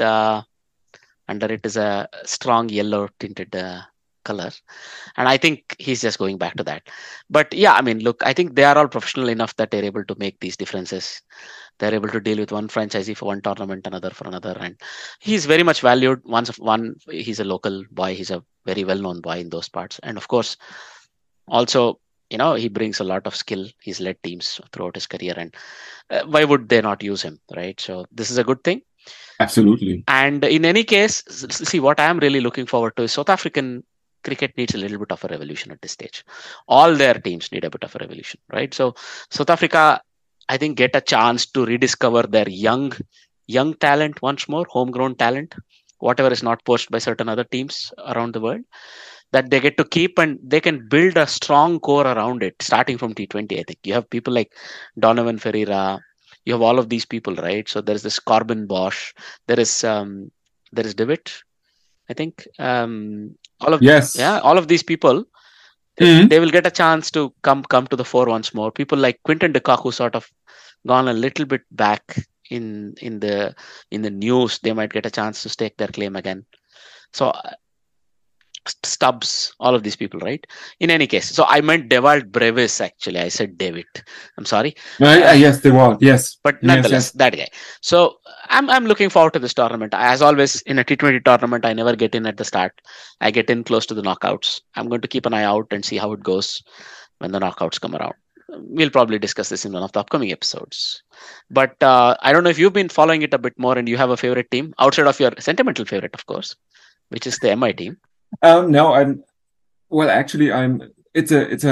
a strong yellow tinted color. And I think he's just going back to that. But yeah, I mean, look, I think they are all professional enough that they're able to make these differences. They're able to deal with one franchisee for one tournament, another for another. And he's very much valued. He's a local boy. He's a very well-known boy in those parts. And of course, also, he brings a lot of skill. He's led teams throughout his career. And why would they not use him, right? So this is a good thing. Absolutely. And in any case, see, what I am really looking forward to is South African cricket needs a little bit of a revolution at this stage. All their teams need a bit of a revolution, right? So South Africa, I think, get a chance to rediscover their young talent once more, homegrown talent, whatever is not poached by certain other teams around the world, that they get to keep, and they can build a strong core around it, starting from T20. I think you have people like Donovan Ferreira, you have all of these people, right? So there's this Corbin Bosch, there is Dewitt, I think. All of these people, they will get a chance to come to the fore once more. People like Quinton de Kock, who sort of gone a little bit back in the news, they might get a chance to stake their claim again. So Stubbs, all of these people, right? In any case, so I meant Dewald Brevis, actually. I said David. I'm sorry. Yes, Dewald. Yes. But nonetheless, that guy. So I'm looking forward to this tournament. As always, in a T20 tournament, I never get in at the start. I get in close to the knockouts. I'm going to keep an eye out and see how it goes when the knockouts come around. We'll probably discuss this in one of the upcoming episodes. But I don't know if you've been following it a bit more and you have a favorite team outside of your sentimental favorite, of course, which is the MI team. No, actually, it's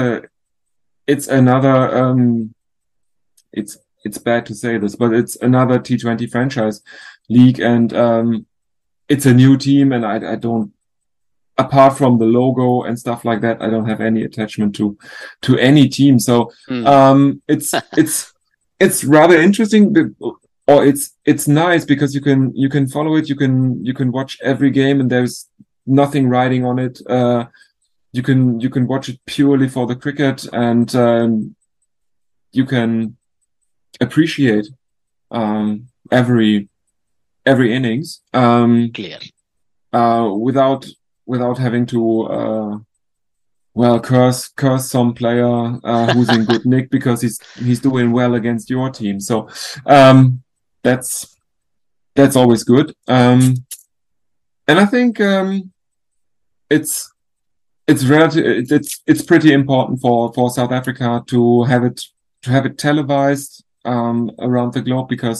another, it's bad to say this, but it's another T20 franchise league, and it's a new team, and I don't, apart from the logo and stuff like that, I don't have any attachment to any team. So it's rather interesting, or it's nice because you can follow it, you can watch every game, and there's nothing riding on it. You can watch it purely for the cricket, and you can appreciate every innings Clear. Without having to curse some player who's in good nick because he's doing well against your team. So that's always good. And I think it's pretty important for South Africa to have it televised around the globe, because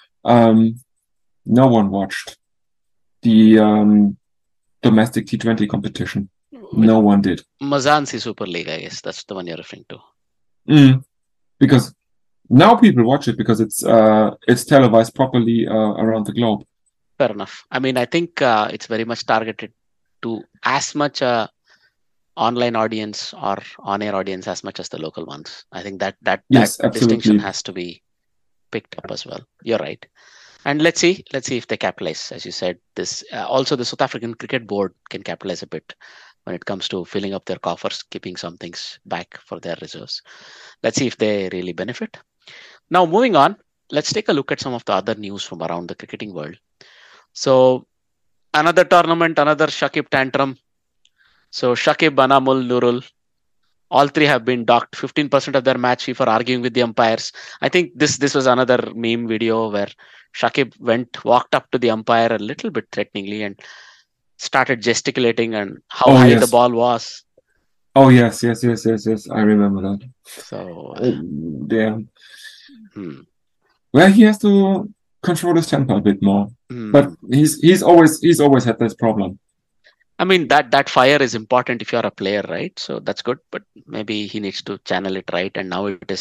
no one watched the domestic T20 competition. No one did. Mzansi Super League, I guess that's the one you're referring to. Because now people watch it because it's televised properly around the globe. Fair enough. I mean, I think it's very much targeted to as much online audience or on-air audience as much as the local ones. I think that distinction has to be picked up as well. You're right. And let's see if they capitalize. As you said, this also the South African Cricket Board can capitalize a bit when it comes to filling up their coffers, keeping some things back for their reserves. Let's see if they really benefit. Now, moving on, let's take a look at some of the other news from around the cricketing world. So, another tournament, another Shakib tantrum. So, Shakib, Anamul, Nurul, all three have been docked 15% of their match fee for arguing with the umpires. I think this was another meme video where Shakib walked up to the umpire a little bit threateningly and started gesticulating and how high the ball was. Oh yes. I remember that. So, Yeah. hmm, Well, he has to control his temper a bit more. But hmm. he's always had this problem. I mean that fire is important if you're a player, right? So that's good, but maybe he needs to channel it right. And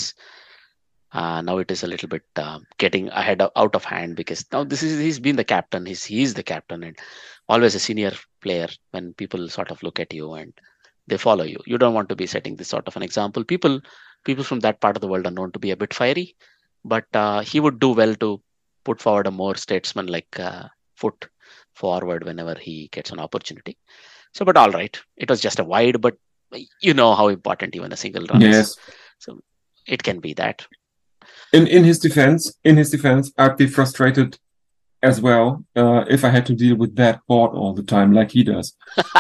now it is a little bit getting out of hand, because now he's been the captain. He's the captain and always a senior player. When people sort of look at you and they follow you, you don't want to be setting this sort of an example. People from that part of the world are known to be a bit fiery, but he would do well to put forward a more statesman-like foot forward whenever he gets an opportunity. So, but all right, it was just a wide, but you know how important even a single run is. Yes. So it can be that. In his defense, I'd be frustrated as well if I had to deal with that board all the time, like he does.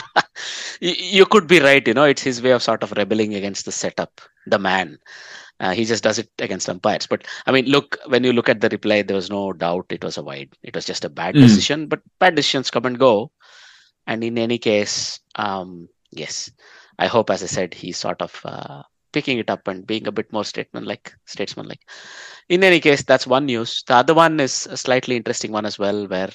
You could be right. It's his way of sort of rebelling against the setup, the man. He just does it against umpires. But I mean, look, when you look at the replay, there was no doubt it was a wide. It was just a bad Mm. decision, but bad decisions come and go. And in any case, yes, I hope, as I said, he's sort of picking it up and being a bit more statesman-like. In any case, that's one news. The other one is a slightly interesting one as well, where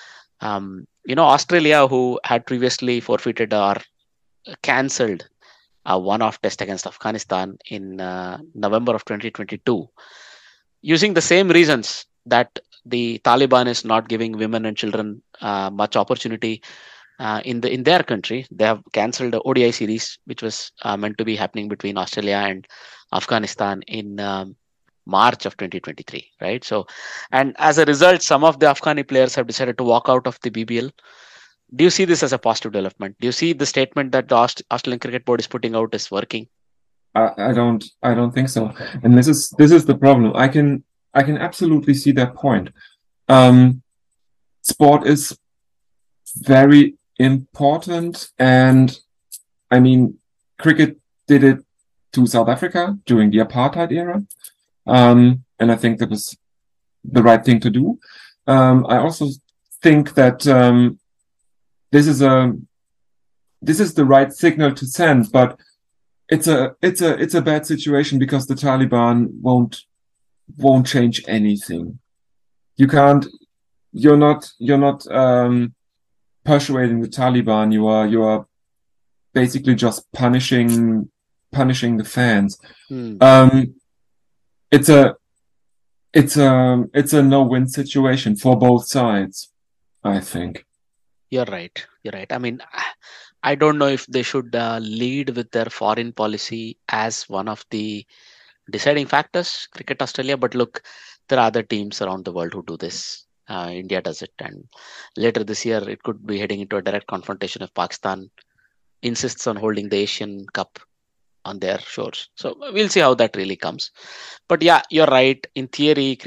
Australia, who had previously forfeited or cancelled a one-off test against Afghanistan in November of 2022, using the same reasons that the Taliban is not giving women and children much opportunity in their country. They have cancelled the ODI series, which was meant to be happening between Australia and Afghanistan in March of 2023, right? So, and as a result, some of the Afghani players have decided to walk out of the BBL. Do you see this as a positive development? Do you see the statement that the Australian Cricket Board is putting out is working? I don't think so. And this is the problem. I can absolutely see that point. Um, Sport is very important, and I mean, cricket did it to South Africa during the apartheid era, and I think that was the right thing to do. I also think that this is a this is the right signal to send, but it's a bad situation because the Taliban won't change anything. You can't. You're not persuading the Taliban. You are basically just punishing the fans. Hmm. Um, it's a it's a no-win situation for both sides, I think. You're right. You're right. I mean, I don't know if they should lead with their foreign policy as one of the deciding factors, Cricket Australia. But look, there are other teams around the world who do this. India does it, and later this year it could be heading into a direct confrontation if Pakistan insists on holding the Asian Cup on their shores. So we'll see how that really comes. But yeah, you're right. In theory,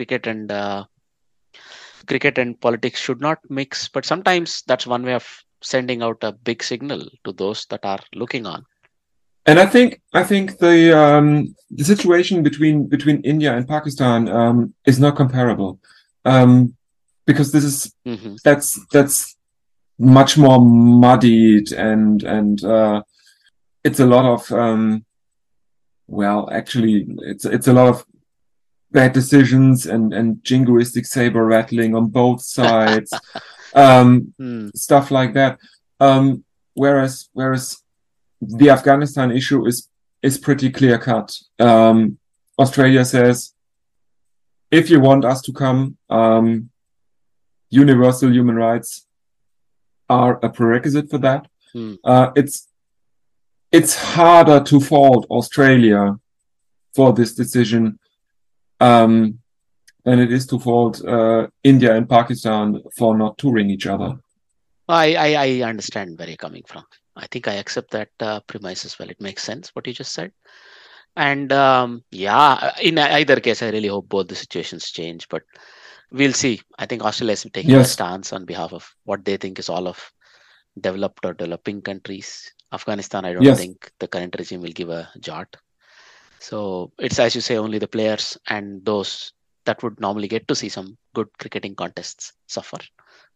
cricket and politics should not mix, but sometimes that's one way of sending out a big signal to those that are looking on. And I think the situation between India and Pakistan is not comparable, um, because Hmm. that's much more muddied, and it's a lot of well, actually, it's a lot of bad decisions and jingoistic saber rattling on both sides, um, Hmm. stuff like that. Whereas the Afghanistan issue is pretty clear cut. Australia says, if you want us to come, universal human rights are a prerequisite for that. Hmm. It's harder to fault Australia for this decision than it is to fault India and Pakistan for not touring each other. I understand where you're coming from. I think I accept that premise as well. It makes sense what you just said. And yeah, in either case, I really hope both the situations change. But we'll see. I think Australia is taking a Yes. stance on behalf of what they think is all of developed or developing countries. Afghanistan, I don't Yes. think the current regime will give a jot. So it's, as you say, only the players and those that would normally get to see some good cricketing contests suffer.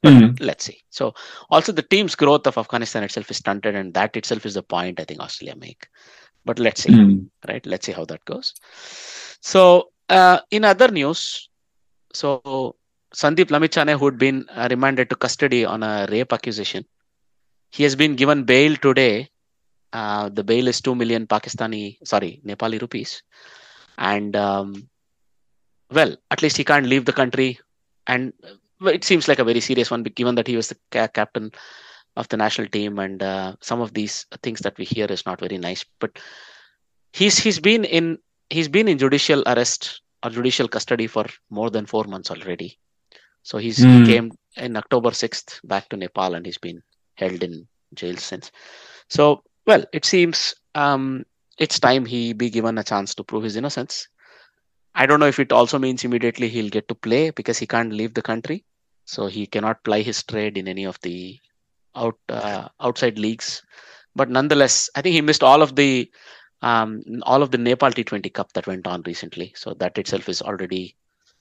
Mm. Let's see. So also the team's growth of Afghanistan itself is stunted, and that itself is the point I think Australia make. But let's see, Mm. right? Let's see how that goes. So in other news, so Sandeep Lamichhane, who had been remanded to custody on a rape accusation, he has been given bail today. The bail is 2 million Nepali rupees, and well, at least he can't leave the country, and it seems like a very serious one, given that he was the captain of the national team, and some of these things that we hear is not very nice. But he's been in judicial arrest or judicial custody for more than 4 months already. So he came in October 6th back to Nepal, and he's been held in jail since. So well, it seems it's time he be given a chance to prove his innocence. I don't know if it also means immediately he'll get to play, because he can't leave the country, so he cannot ply his trade in any of the outside leagues. But nonetheless, I think he missed all of the Nepal T20 Cup that went on recently. So that itself is already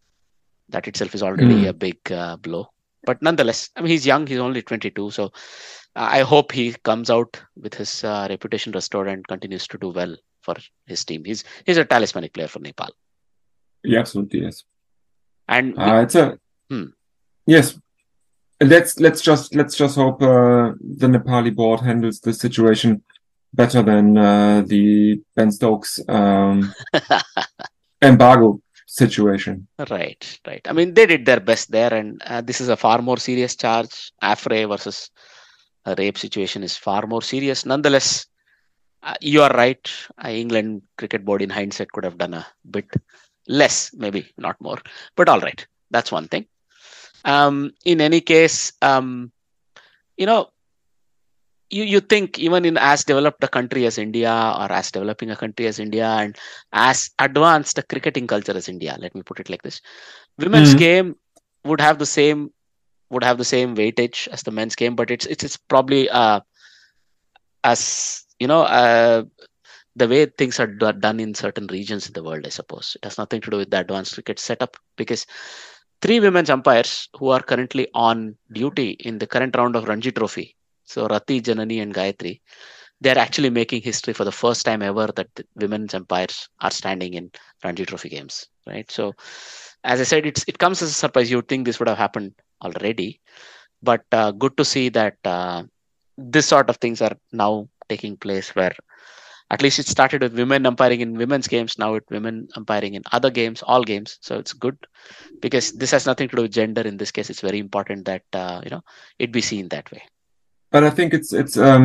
a big blow. But nonetheless, I mean, he's young. He's only 22. So I hope he comes out with his reputation restored and continues to do well for his team. He's a talismanic player for Nepal. Yeah, absolutely, yes. And it's a yes. Let's just hope the Nepali board handles the situation better than the Ben Stokes embargo situation. Right. I mean, they did their best there, and this is a far more serious charge. Affray versus a rape situation is far more serious. Nonetheless, you are right. England Cricket Board, in hindsight, could have done a bit less, maybe not more. But all right, that's one thing. In any case, you think even in as developed a country as India, or as developing a country as India, and as advanced a cricketing culture as India, let me put it like this, women's game would have the same weightage as the men's game, but it's probably as the way things are done in certain regions in the world, I suppose. It has nothing to do with the advanced cricket setup, because 3 women's umpires who are currently on duty in the current round of Ranji Trophy, so Rati, Janani and Gayatri, they're actually making history for the first time ever that the women's umpires are standing in Ranji Trophy games, right? So as I said, it comes as a surprise. You would think this would have happened already, but good to see that this sort of things are now taking place, where at least it started with women umpiring in women's games, now with women umpiring in other games, all games. So it's good, because this has nothing to do with gender. In this case, it's very important that it be seen that way. But I think it's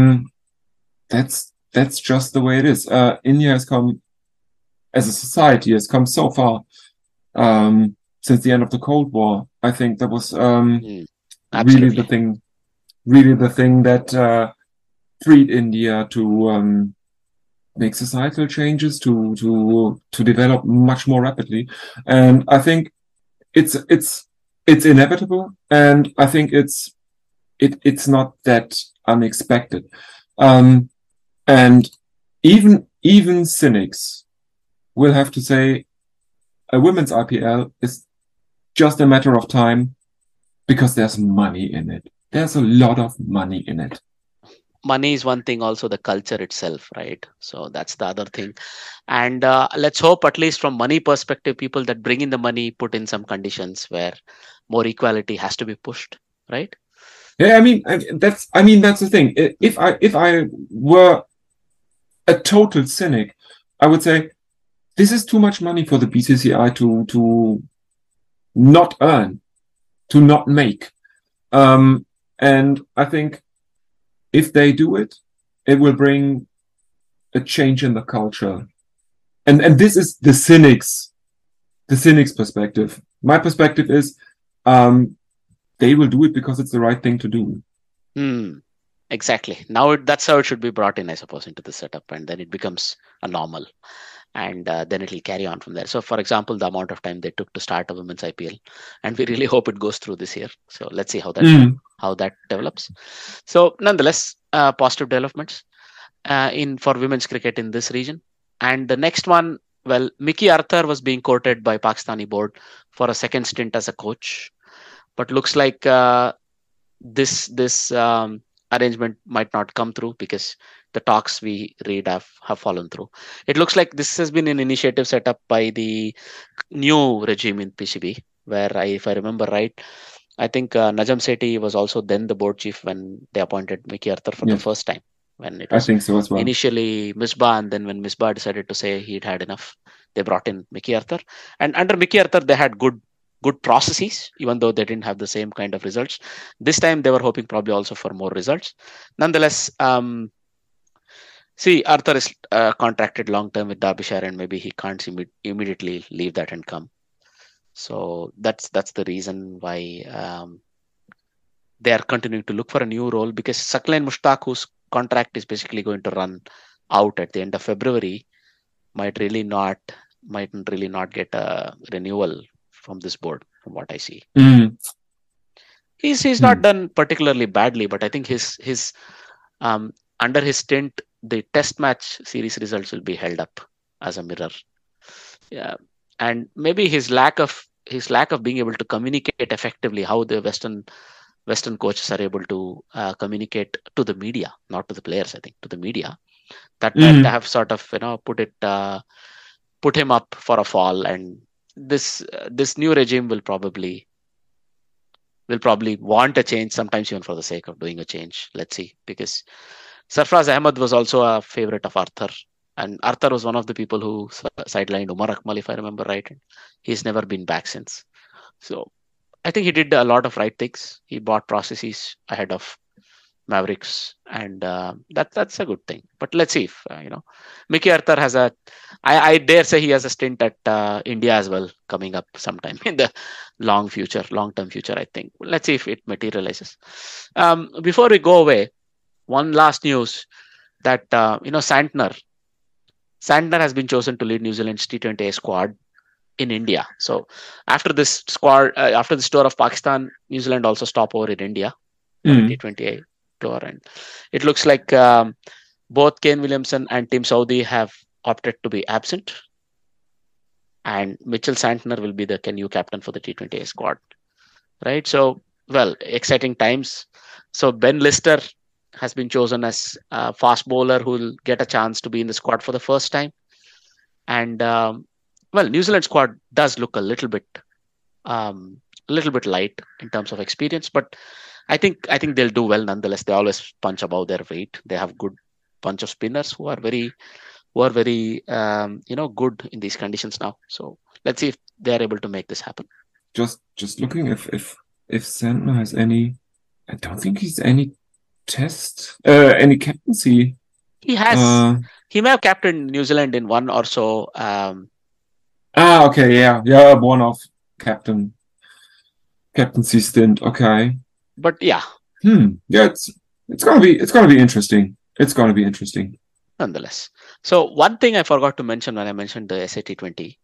that's just the way it is. India has come, as a society, has come so far since the end of the Cold War. I think that was really the thing that freed India to make societal changes, to develop much more rapidly. And I think it's inevitable, and I think it's not that unexpected. And even cynics will have to say a women's IPL is just a matter of time, because there's money in it. There's a lot of money in it. Money is one thing, also the culture itself, right? So that's the other thing. And let's hope, at least from money perspective, people that bring in the money put in some conditions where more equality has to be pushed, right? Yeah, that's the thing. If I were a total cynic, I would say this is too much money for the BCCI to not earn, to not make. And I think if they do it, it will bring a change in the culture. And this is the cynic's perspective. My perspective is they will do it because it's the right thing to do. Exactly. Now that's how it should be brought in, I suppose, into the setup, and then it becomes a normal, and then it will carry on from there. So, for example, the amount of time they took to start a women's IPL, and we really hope it goes through this year. So let's see how that develops. So, nonetheless, positive developments for women's cricket in this region. And the next one, well, Mickey Arthur was being courted by Pakistani board for a second stint as a coach, but looks like this arrangement might not come through because the talks we read have fallen through. It looks like this has been an initiative set up by the new regime in PCB, where if I remember right, I think Najam Sethi was also then the board chief when they appointed Mickey Arthur for the Yes, first time. When it I was think so as well. initially Misbah, and then when Misbah decided to say he'd had enough, they brought in Mickey Arthur. And under Mickey Arthur, they had good processes, even though they didn't have the same kind of results. This time, they were hoping probably also for more results. Nonetheless, see, Arthur is contracted long term with Derbyshire, and maybe he can't immediately leave that and come. So that's the reason why they are continuing to look for a new role, because Saqlain Mushtaq, whose contract is basically going to run out at the end of February, might really not get a renewal from this board, from what I see. He's not done particularly badly, but I think his under his stint, the test match series results will be held up as a mirror. Yeah, and maybe his lack of being able to communicate effectively, how the Western coaches are able to communicate to the media, not to the players, I think, to the media, that might have sort of put him up for a fall. And this new regime will probably want a change, sometimes even for the sake of doing a change. Let's see, because Sarfraz Ahmed was also a favorite of Arthur, and Arthur was one of the people who sidelined Umar Akmal, if I remember right. He's never been back since. So I think he did a lot of right things. He bought processes ahead of Mavericks, and that's a good thing. But let's see if Mickey Arthur has I dare say he has a stint at India as well coming up sometime in the long term future. I think. Let's see if it materializes. Before we go away, one last news that Santner has been chosen to lead New Zealand's T20I squad in India. So after this tour of Pakistan, New Zealand also stop over in India for T20I tour, and it looks like both Kane Williamson and Tim Southee have opted to be absent, and Mitchell Santner will be the new captain for the T20I squad. Right. So, well, exciting times. So Ben Lister has been chosen as a fast bowler who will get a chance to be in the squad for the first time. And New Zealand squad does look a little bit light in terms of experience, but I think they'll do well nonetheless. They always punch above their weight. They have good bunch of spinners who are very good in these conditions now. So let's see if they are able to make this happen. Just looking if Santner has any. I don't think he's any any captaincy. He has. He may have captained New Zealand in one or so. Okay, yeah, one-off captaincy stint. Okay, but yeah, yeah, it's gonna be interesting. It's gonna be interesting, nonetheless. So one thing I forgot to mention when I mentioned the SAT20,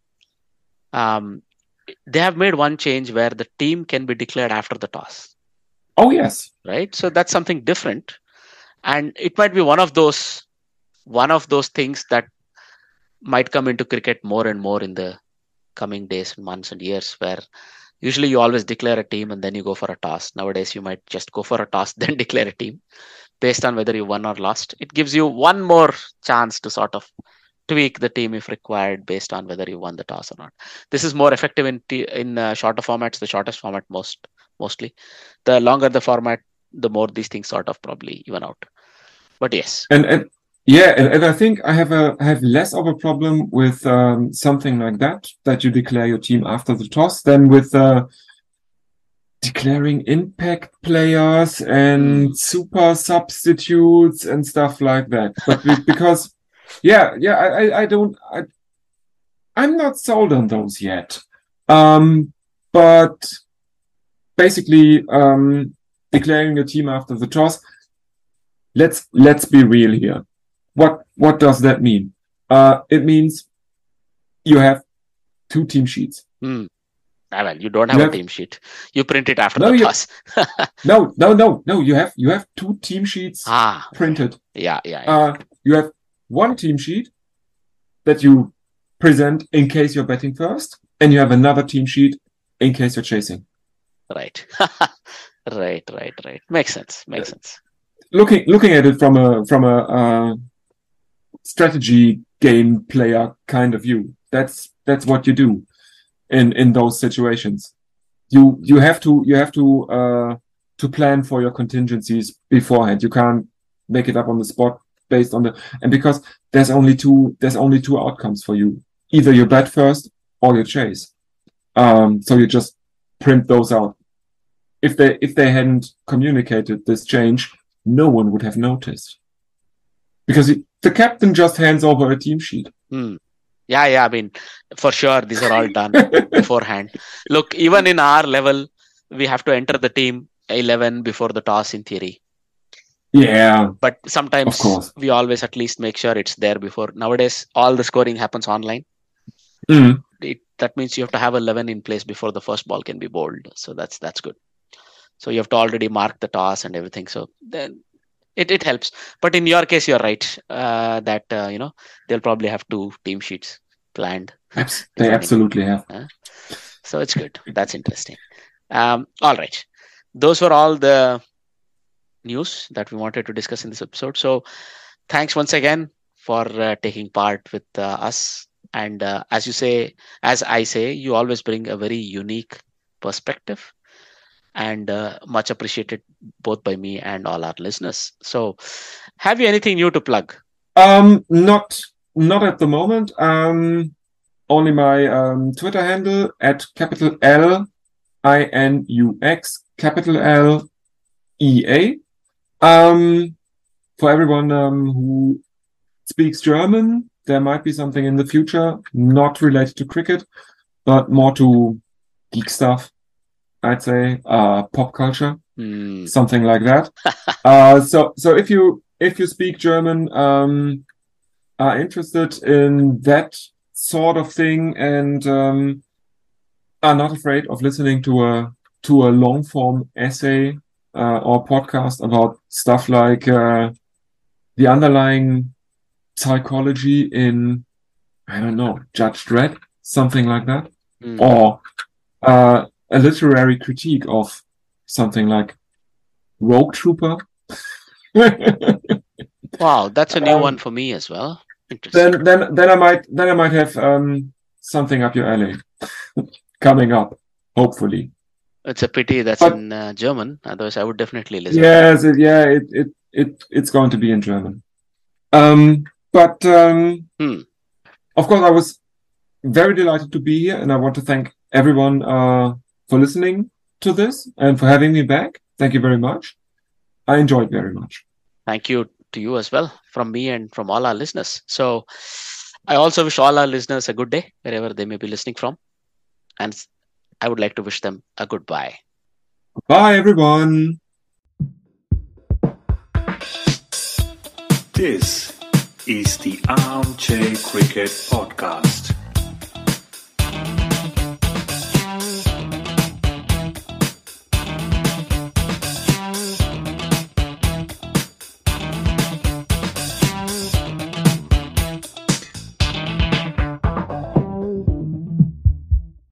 they have made one change where the team can be declared after the toss. Oh yes, right. So that's something different, and it might be one of those things that might come into cricket more and more in the coming days, months, and years, where usually you always declare a team and then you go for a toss. Nowadays, you might just go for a toss, then declare a team based on whether you won or lost. It gives you one more chance to sort of tweak the team if required based on whether you won the toss or not. This is more effective in shorter formats, the shortest format mostly. The longer the format, the more these things sort of probably even out. But yes. And I think I have less of a problem with something like that you declare your team after the toss than with declaring impact players and super substitutes and stuff like that. But because I'm not sold on those yet. But basically declaring your team after the toss. Let's be real here. What does that mean? It means you have 2 team sheets. Well, you don't have a team sheet. You print it after the toss. No. You have 2 team sheets printed. Yeah. You have one team sheet that you present in case you're batting first, and you have another team sheet in case you're chasing. Right. Right. Makes sense. Looking at it from a strategy game player kind of view, that's what you do in those situations. You have to plan for your contingencies beforehand. You can't make it up on the spot based on and because there's only two outcomes for you. Either you bet first or you chase. So you just print those out. If they hadn't communicated this change, no one would have noticed. Because the captain just hands over a team sheet. Yeah. I mean, for sure, these are all done beforehand. Look, even in our level, we have to enter the team 11 before the toss in theory. Yeah. But sometimes of course. We always at least make sure it's there before. Nowadays, all the scoring happens online. That means you have to have 11 in place before the first ball can be bowled. So that's good. So you have to already mark the toss and everything. So then it helps. But in your case, you're right that they'll probably have 2 team sheets planned. They absolutely have. So it's good. That's interesting. All right. Those were all the news that we wanted to discuss in this episode. So thanks once again for taking part with us. And as I say, you always bring a very unique perspective, and much appreciated both by me and all our listeners. So have you anything new to plug? Not at the moment. Only my Twitter handle at capital LINUX, capital LEA. For everyone who speaks German, there might be something in the future, not related to cricket, but more to geek stuff, I'd say, pop culture, something like that. So if you speak German, are interested in that sort of thing, and are not afraid of listening to a long form essay or podcast about stuff like the underlying psychology in, I don't know, Judge Dredd, something like that, or a literary critique of something like Rogue Trooper. Wow, that's a new one for me as well. Interesting. Then I might have something up your alley coming up, hopefully. It's a pity that's in German. Otherwise, I would definitely listen. Yes, it's going to be in German. But of course, I was very delighted to be here, and I want to thank everyone for listening to this and for having me back. Thank you very much. I enjoyed very much. Thank you to you as well, from me and from all our listeners. So I also wish all our listeners a good day, wherever they may be listening from. And I would like to wish them a goodbye. Bye, everyone. This is the Armchair Cricket Podcast.